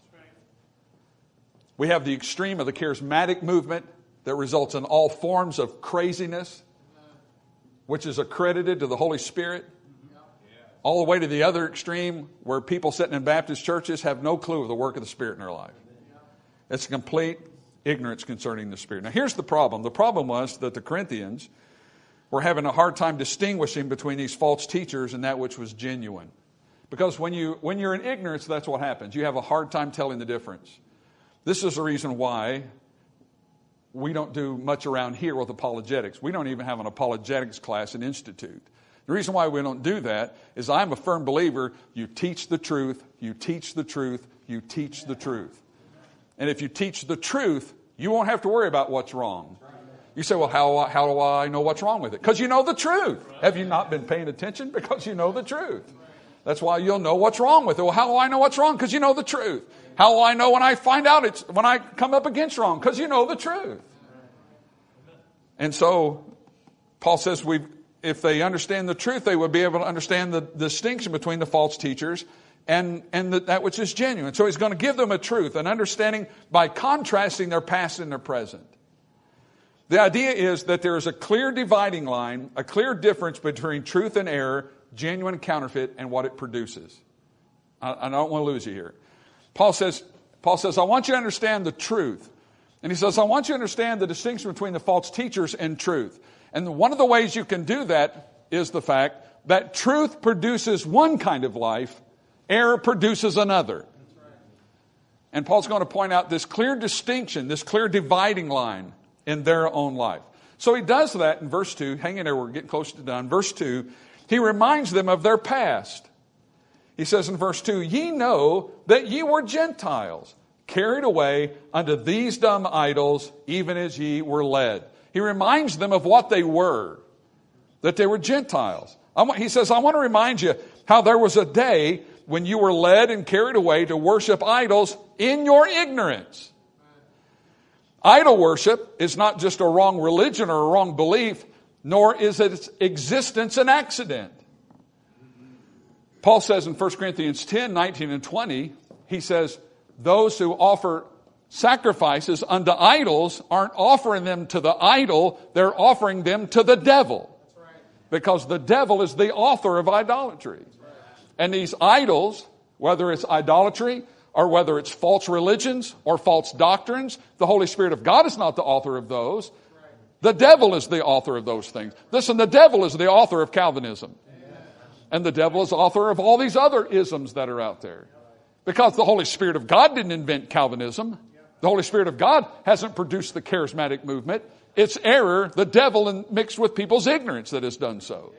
We have the extreme of the charismatic movement that results in all forms of craziness, which is accredited to the Holy Spirit. All the way to the other extreme where people sitting in Baptist churches have no clue of the work of the Spirit in their life. It's complete ignorance concerning the Spirit. Now here's the problem. The problem was that the Corinthians were having a hard time distinguishing between these false teachers and that which was genuine. Because when, you, when you're in ignorance, that's what happens. You have a hard time telling the difference. This is the reason why we don't do much around here with apologetics. We don't even have an apologetics class in Institute. The reason why we don't do that is I'm a firm believer, you teach the truth, you teach the truth, you teach the truth. And if you teach the truth, you won't have to worry about what's wrong. You say, well, how, how do I know what's wrong with it? Because you know the truth. Have you not been paying attention? Because you know the truth. That's why you'll know what's wrong with it. Well, how do I know what's wrong? Because you know the truth. How will I know when I find out it's, when I come up against wrong? Because you know the truth. And so, Paul says we, if they understand the truth, they would be able to understand the distinction between the false teachers and, and the, that which is genuine. So he's going to give them a truth, an understanding by contrasting their past and their present. The idea is that there is a clear dividing line, a clear difference between truth and error, genuine and counterfeit, and what it produces. I, I don't want to lose you here. Paul says, Paul says, I want you to understand the truth. And he says, I want you to understand the distinction between the false teachers and truth. And one of the ways you can do that is the fact that truth produces one kind of life, error produces another. And Paul's going to point out this clear distinction, this clear dividing line in their own life. So he does that in verse two. Hang in there, we're getting close to done. Verse two, he reminds them of their past. He says in verse two, ye know that ye were Gentiles, carried away unto these dumb idols, even as ye were led. He reminds them of what they were, that they were Gentiles. I want, he says, I want to remind you how there was a day when you were led and carried away to worship idols in your ignorance. Idol worship is not just a wrong religion or a wrong belief, nor is its existence an accident. Paul says in First Corinthians ten, nineteen and twenty, he says, those who offer sacrifices unto idols aren't offering them to the idol, they're offering them to the devil. Because the devil is the author of idolatry. And these idols, whether it's idolatry or whether it's false religions or false doctrines, the Holy Spirit of God is not the author of those. The devil is the author of those things. Listen, the devil is the author of Calvinism. And the devil is the author of all these other isms that are out there. Because the Holy Spirit of God didn't invent Calvinism. The Holy Spirit of God hasn't produced the charismatic movement. It's error, the devil mixed with people's ignorance that has done so.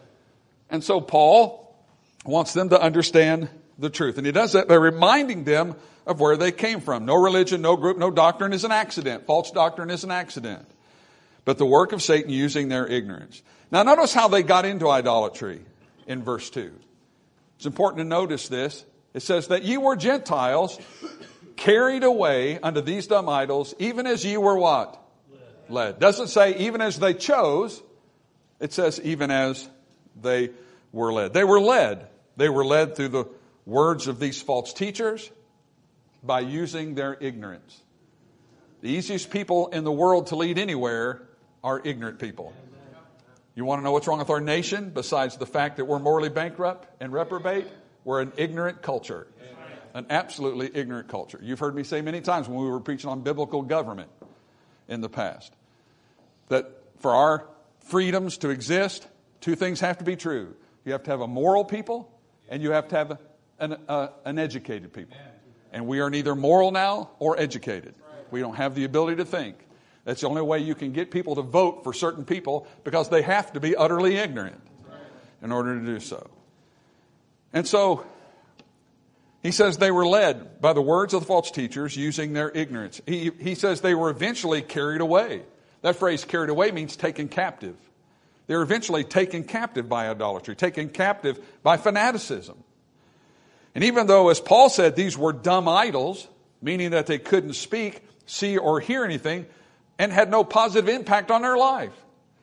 And so Paul wants them to understand the truth. And he does that by reminding them of where they came from. No religion, no group, no doctrine is an accident. False doctrine is an accident. But the work of Satan using their ignorance. Now notice how they got into idolatry in verse two. It's important to notice this. It says that ye were Gentiles, carried away unto these dumb idols, even as ye were what? Led. Led. Doesn't say even as they chose. It says even as they were led. They were led. They were led through the words of these false teachers by using their ignorance. The easiest people in the world to lead anywhere are ignorant people. You want to know what's wrong with our nation besides the fact that we're morally bankrupt and reprobate? We're an ignorant culture. An absolutely ignorant culture. You've heard me say many times when we were preaching on biblical government in the past that for our freedoms to exist, two things have to be true. You have to have a moral people and you have to have an, uh, an educated people. And we are neither moral now or educated. We don't have the ability to think. That's the only way you can get people to vote for certain people because they have to be utterly ignorant in order to do so. And so he says they were led by the words of the false teachers using their ignorance. He, he says they were eventually carried away. That phrase carried away means taken captive. They were eventually taken captive by idolatry, taken captive by fanaticism. And even though, as Paul said, these were dumb idols, meaning that they couldn't speak, see, or hear anything, and had no positive impact on their life.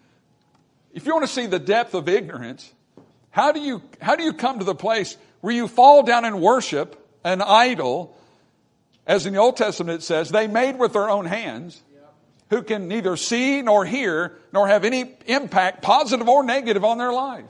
If you want to see the depth of ignorance, how do you, how do you come to the place where you fall down and worship an idol, as in the Old Testament it says, they made with their own hands, who can neither see nor hear, nor have any impact, positive or negative, on their life?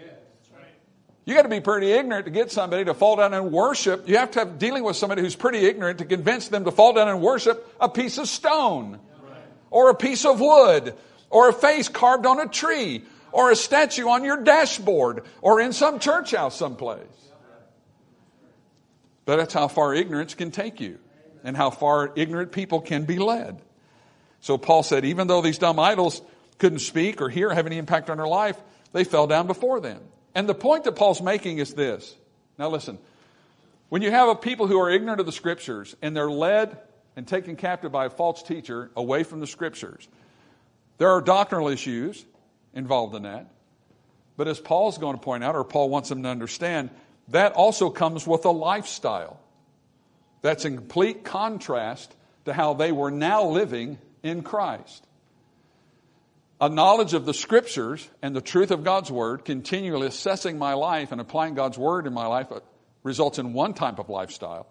You got to be pretty ignorant to get somebody to fall down and worship. You have to have dealing with somebody who's pretty ignorant to convince them to fall down and worship a piece of stone, or a piece of wood, or a face carved on a tree, or a statue on your dashboard, or in some church house someplace. But that's how far ignorance can take you, and how far ignorant people can be led. So Paul said, even though these dumb idols couldn't speak or hear, have any impact on their life, they fell down before them. And the point that Paul's making is this. Now listen, when you have a people who are ignorant of the Scriptures and they're led and taken captive by a false teacher away from the Scriptures, there are doctrinal issues involved in that. But as Paul's going to point out, or Paul wants them to understand, that also comes with a lifestyle that's in complete contrast to how they were now living in Christ. A knowledge of the Scriptures and the truth of God's Word, continually assessing my life and applying God's Word in my life, results in one type of lifestyle.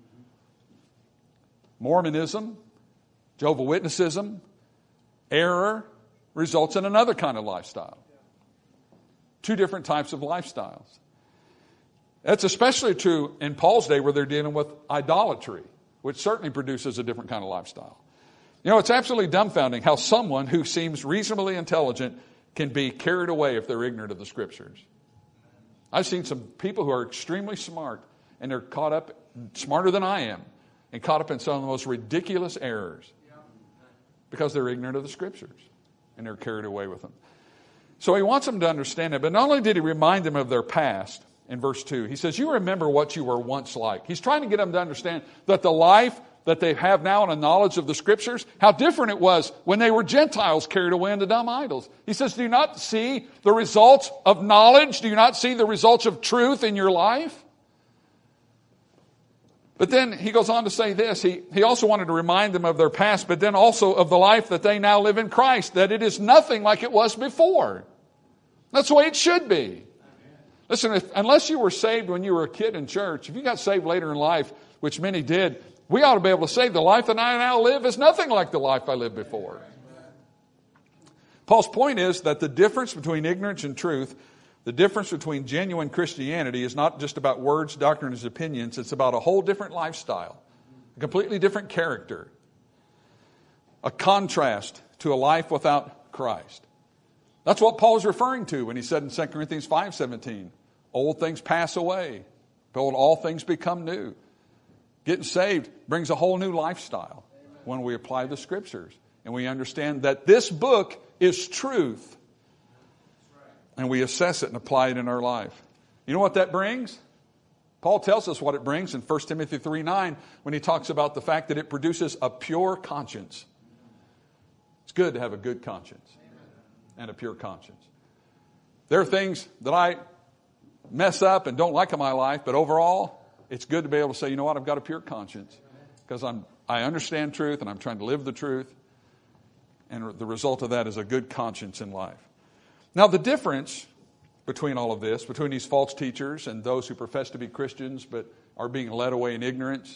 Mormonism, Jehovah's Witnessism, error results in another kind of lifestyle. Two different types of lifestyles. That's especially true in Paul's day where they're dealing with idolatry, which certainly produces a different kind of lifestyle. You know, it's absolutely dumbfounding how someone who seems reasonably intelligent can be carried away if they're ignorant of the Scriptures. I've seen some people who are extremely smart, and they're caught up, smarter than I am, and caught up in some of the most ridiculous errors because they're ignorant of the Scriptures, and they're carried away with them. So he wants them to understand it, but not only did he remind them of their past, in verse two, he says, you remember what you were once like. He's trying to get them to understand that the life that they have now in a knowledge of the Scriptures, how different it was when they were Gentiles carried away into dumb idols. He says, do you not see the results of knowledge? Do you not see the results of truth in your life? But then he goes on to say this. He, he also wanted to remind them of their past, but then also of the life that they now live in Christ, that it is nothing like it was before. That's the way it should be. Listen, if, unless you were saved when you were a kid in church, if you got saved later in life, which many did, we ought to be able to say the life that I now live is nothing like the life I lived before. Paul's point is that the difference between ignorance and truth, the difference between genuine Christianity is not just about words, doctrines, opinions. It's about a whole different lifestyle, a completely different character, a contrast to a life without Christ. That's what Paul's referring to when he said in Second Corinthians five seventeen, old things pass away, behold, all things become new. Getting saved brings a whole new lifestyle when we apply the Scriptures and we understand that this book is truth and we assess it and apply it in our life. You know what that brings? Paul tells us what it brings in First Timothy three nine when he talks about the fact that it produces a pure conscience. It's good to have a good conscience and a pure conscience. There are things that I mess up and don't like in my life, but overall, it's good to be able to say, you know what, I've got a pure conscience because I'm I understand truth and I'm trying to live the truth. And the result of that is a good conscience in life. Now, the difference between all of this, between these false teachers and those who profess to be Christians but are being led away in ignorance,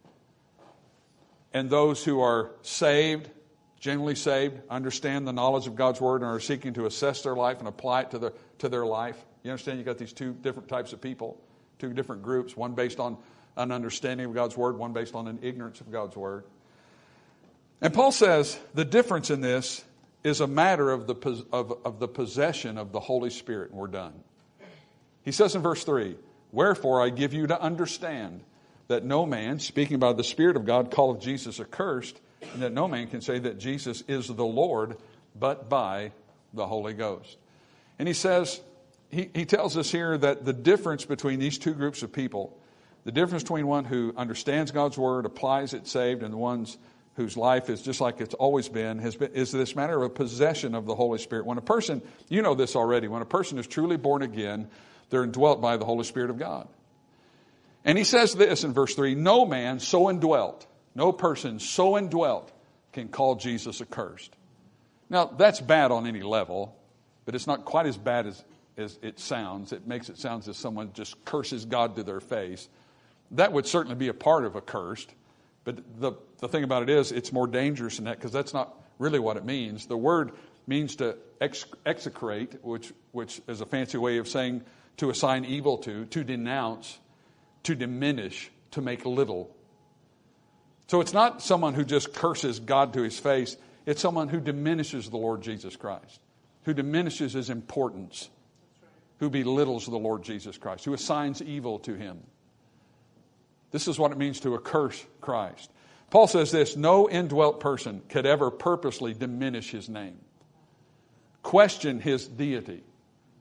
and those who are saved, genuinely saved, understand the knowledge of God's Word and are seeking to assess their life and apply it to their, to their life. You understand you've got these two different types of people, two different groups, one based on an understanding of God's Word, one based on an ignorance of God's Word. And Paul says the difference in this is a matter of the, of, of the possession of the Holy Spirit, and we're done. He says in verse three, wherefore I give you to understand that no man, speaking about the Spirit of God, calleth Jesus accursed, and that no man can say that Jesus is the Lord but by the Holy Ghost. And he says, he, he tells us here that the difference between these two groups of people, the difference between one who understands God's Word, applies it, saved, and the ones whose life is just like it's always been, has been, is this matter of a possession of the Holy Spirit. When a person, you know this already, when a person is truly born again, they're indwelt by the Holy Spirit of God. And he says this in verse three, no man so indwelt, no person so indwelt can call Jesus accursed. Now, that's bad on any level, but it's not quite as bad as, as it sounds. It makes it sound as if someone just curses God to their face. That would certainly be a part of accursed. But the, the thing about it is, it's more dangerous than that because that's not really what it means. The word means to ex- execrate, which, which is a fancy way of saying to assign evil to, to denounce, to diminish, to make little. So it's not someone who just curses God to his face. It's someone who diminishes the Lord Jesus Christ, who diminishes his importance, who belittles the Lord Jesus Christ, who assigns evil to him. This is what it means to accurse Christ. Paul says this, no indwelt person could ever purposely diminish his name, question his deity,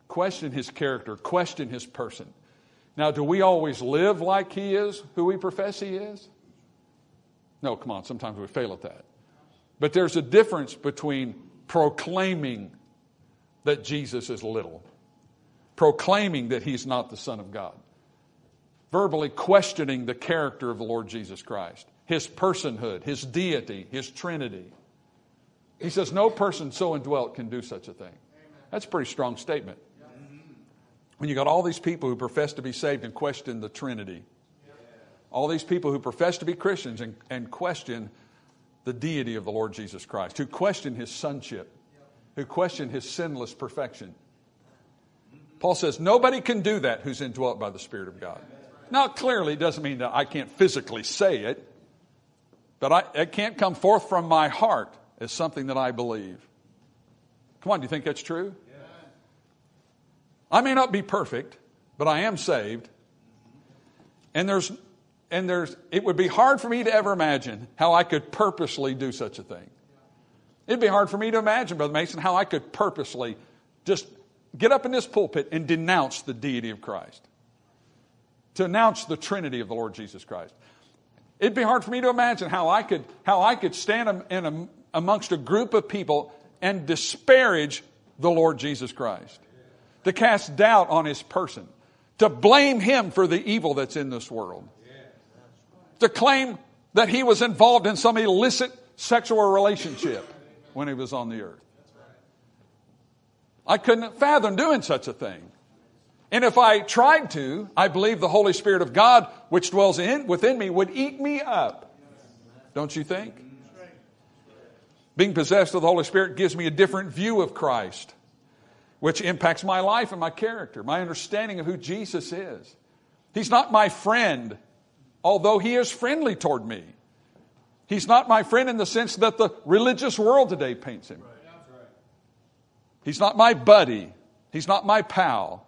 question his character, question his person. Now, do we always live like he is who we profess he is? No, come on, sometimes we fail at that. But there's a difference between proclaiming that Jesus is little, proclaiming that he's not the Son of God, verbally questioning the character of the Lord Jesus Christ, his personhood, his deity, his Trinity. He says no person so indwelt can do such a thing. That's a pretty strong statement. When you got all these people who profess to be saved and question the Trinity, all these people who profess to be Christians and, and question the deity of the Lord Jesus Christ, who question his sonship, who question his sinless perfection. Paul says nobody can do that who's indwelt by the Spirit of God. Now, clearly, it doesn't mean that I can't physically say it, but I, it can't come forth from my heart as something that I believe. Come on, do you think that's true? I may not be perfect, but I am saved. And there's, and there's, it would be hard for me to ever imagine how I could purposely do such a thing. It'd be hard for me to imagine, Brother Mason, how I could purposely just get up in this pulpit and denounce the deity of Christ, to announce the Trinity of the Lord Jesus Christ. It'd be hard for me to imagine how I could, how I could stand in a, amongst a group of people and disparage the Lord Jesus Christ, to cast doubt on his person, to blame him for the evil that's in this world, to claim that he was involved in some illicit sexual relationship when he was on the earth. I couldn't fathom doing such a thing. And if I tried to, I believe the Holy Spirit of God, which dwells in within me, would eat me up. Don't you think? Being possessed of the Holy Spirit gives me a different view of Christ, which impacts my life and my character, my understanding of who Jesus is. He's not my friend, although he is friendly toward me. He's not my friend in the sense that the religious world today paints him. He's not my buddy. He's not my pal.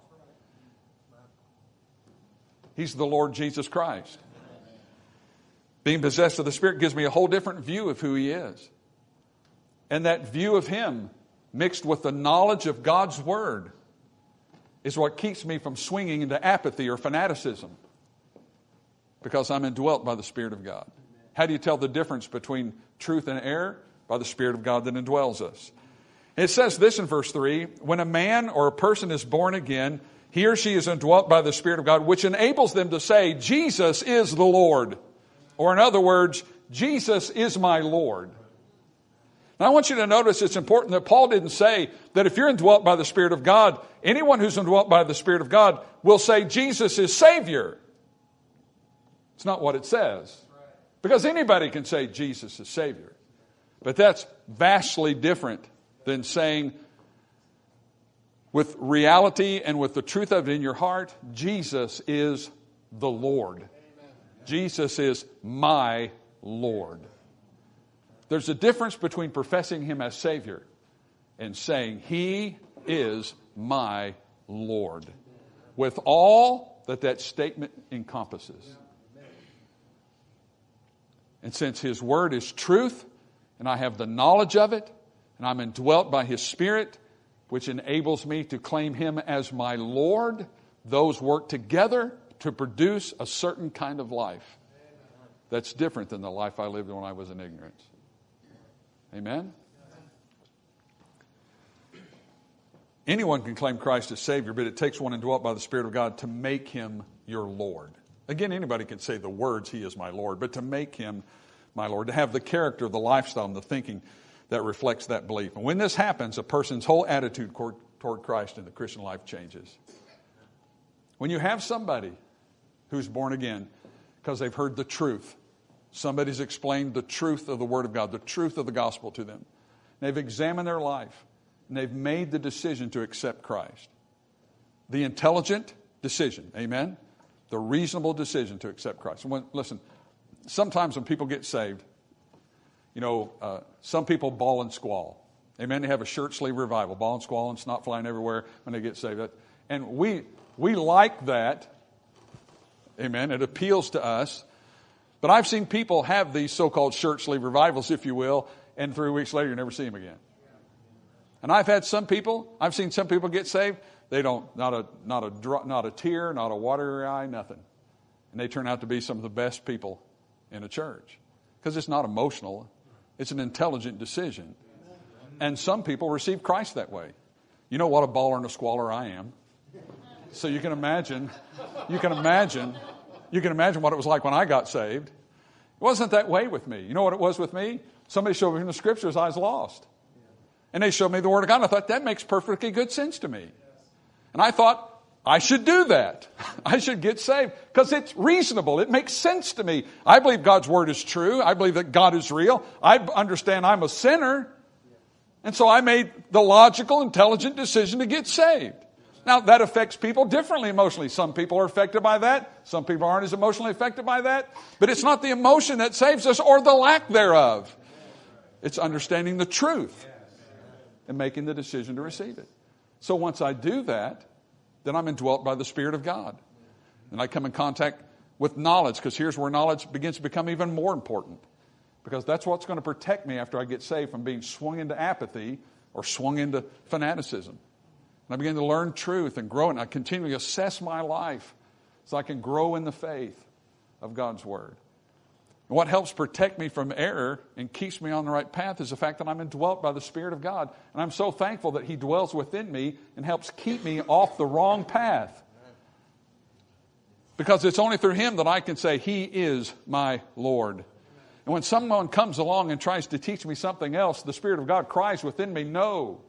He's the Lord Jesus Christ. Being possessed of the Spirit gives me a whole different view of who he is. And that view of him, mixed with the knowledge of God's Word, is what keeps me from swinging into apathy or fanaticism, because I'm indwelt by the Spirit of God. How do you tell the difference between truth and error? By the Spirit of God that indwells us. It says this in verse three, when a man or a person is born again, he or she is indwelt by the Spirit of God, which enables them to say, Jesus is the Lord. Or in other words, Jesus is my Lord. Now I want you to notice it's important that Paul didn't say that if you're indwelt by the Spirit of God, anyone who's indwelt by the Spirit of God will say Jesus is Savior. It's not what it says. Because anybody can say Jesus is Savior. But that's vastly different than saying with reality and with the truth of it in your heart, Jesus is the Lord. Amen. Jesus is my Lord. There's a difference between professing him as Savior and saying he is my Lord, with all that that statement encompasses. And since his word is truth, and I have the knowledge of it, and I'm indwelt by his Spirit, which enables me to claim him as my Lord, those work together to produce a certain kind of life that's different than the life I lived when I was in ignorance. Amen? Anyone can claim Christ as Savior, but it takes one indwelt by the Spirit of God to make him your Lord. Again, anybody can say the words, he is my Lord, but to make him my Lord, to have the character, the lifestyle, and the thinking that reflects that belief. And when this happens, a person's whole attitude toward Christ in the Christian life changes. When you have somebody who's born again because they've heard the truth, somebody's explained the truth of the Word of God, the truth of the gospel to them. They've examined their life, and they've made the decision to accept Christ. The intelligent decision, amen? The reasonable decision to accept Christ. When, listen, sometimes when people get saved, you know, uh, some people bawl and squall. Amen? They have a shirt sleeve revival, bawl and squall and snot flying everywhere when they get saved. And we we like that. Amen? It appeals to us. But I've seen people have these so-called shirt sleeve revivals, if you will, and three weeks later you never see them again. And I've had some people, I've seen some people get saved. They don't, not a, not a, dro- not a tear, not a watery eye, nothing. And they turn out to be some of the best people in a church. Because it's not emotional. It's an intelligent decision. And some people receive Christ that way. You know what a baller and a squaller I am. So you can imagine, you can imagine, you can imagine what it was like when I got saved. It wasn't that way with me. You know what it was with me? Somebody showed me from the scriptures I was lost. And they showed me the Word of God. And I thought, that makes perfectly good sense to me. And I thought, I should do that. I should get saved because it's reasonable. It makes sense to me. I believe God's Word is true. I believe that God is real. I understand I'm a sinner. And so I made the logical, intelligent decision to get saved. Now, that affects people differently emotionally. Some people are affected by that. Some people aren't as emotionally affected by that. But it's not the emotion that saves us or the lack thereof. It's understanding the truth and making the decision to receive it. So once I do that, then I'm indwelt by the Spirit of God. And I come in contact with knowledge, because here's where knowledge begins to become even more important. Because that's what's going to protect me after I get saved from being swung into apathy or swung into fanaticism. And I begin to learn truth and grow, and I continually assess my life so I can grow in the faith of God's Word. And what helps protect me from error and keeps me on the right path is the fact that I'm indwelt by the Spirit of God. And I'm so thankful that He dwells within me and helps keep me off the wrong path. Because it's only through Him that I can say, He is my Lord. And when someone comes along and tries to teach me something else, the Spirit of God cries within me, no.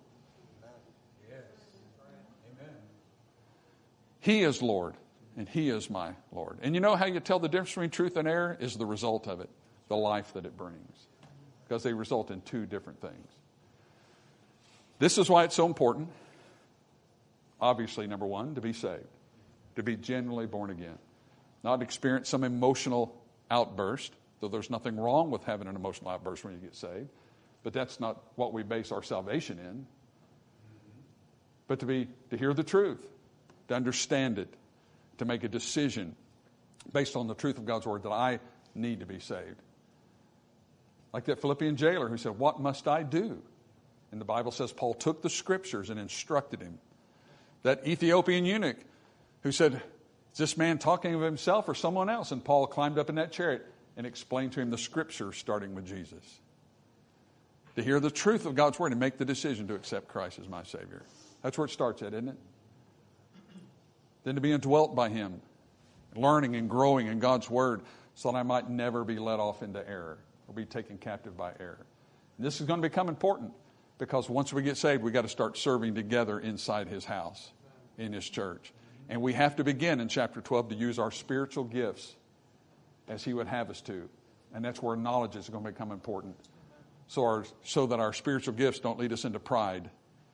He is Lord. And He is my Lord. And you know how you tell the difference between truth and error? Is the result of it, the life that it brings. Because they result in two different things. This is why it's so important, obviously, number one, to be saved. To be genuinely born again. Not experience some emotional outburst, though there's nothing wrong with having an emotional outburst when you get saved. But that's not what we base our salvation in. But to be to hear the truth, to understand it, to make a decision based on the truth of God's Word that I need to be saved. Like that Philippian jailer who said, what must I do? And the Bible says Paul took the Scriptures and instructed him. That Ethiopian eunuch who said, is this man talking of himself or someone else? And Paul climbed up in that chariot and explained to him the Scriptures starting with Jesus. To hear the truth of God's Word and make the decision to accept Christ as my Savior. That's where it starts at, isn't it? Then to be indwelt by Him, learning and growing in God's Word so that I might never be led off into error or be taken captive by error. And this is going to become important because once we get saved, we've got to start serving together inside His house, in His church. And we have to begin in chapter twelve to use our spiritual gifts as He would have us to. And that's where knowledge is going to become important. So, our, so that our spiritual gifts don't lead us into pride.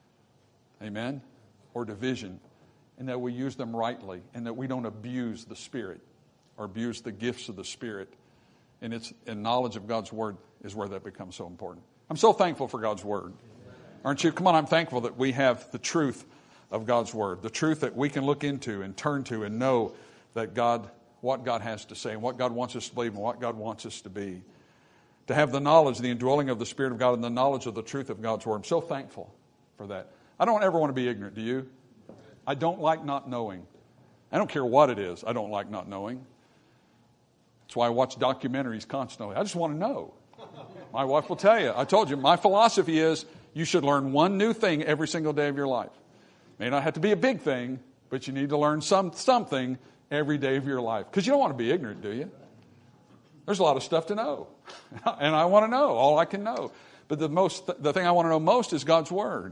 Amen? Or division. And that we use them rightly, and that we don't abuse the Spirit or abuse the gifts of the Spirit. And it's and knowledge of God's Word is where that becomes so important. I'm so thankful for God's Word. Aren't you? Come on, I'm thankful that we have the truth of God's Word, the truth that we can look into and turn to and know that God, what God has to say and what God wants us to believe and what God wants us to be. To have the knowledge, the indwelling of the Spirit of God and the knowledge of the truth of God's Word. I'm so thankful for that. I don't ever want to be ignorant, do you? I don't like not knowing. I don't care what it is. I don't like not knowing. That's why I watch documentaries constantly. I just want to know. My wife will tell you. I told you, my philosophy is you should learn one new thing every single day of your life. It may not have to be a big thing, but you need to learn some something every day of your life. Because you don't want to be ignorant, do you? There's a lot of stuff to know. And I want to know all I can know. But the most, the thing I want to know most is God's Word.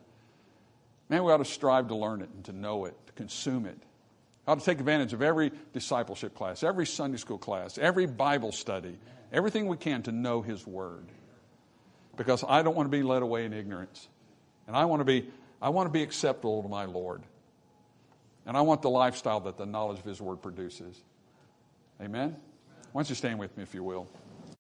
Man, we ought to strive to learn it and to know it, to consume it. We ought to take advantage of every discipleship class, every Sunday school class, every Bible study, everything we can to know His Word. Because I don't want to be led away in ignorance. And I want to be, I want to be acceptable to my Lord. And I want the lifestyle that the knowledge of His Word produces. Amen? Why don't you stand with me if you will?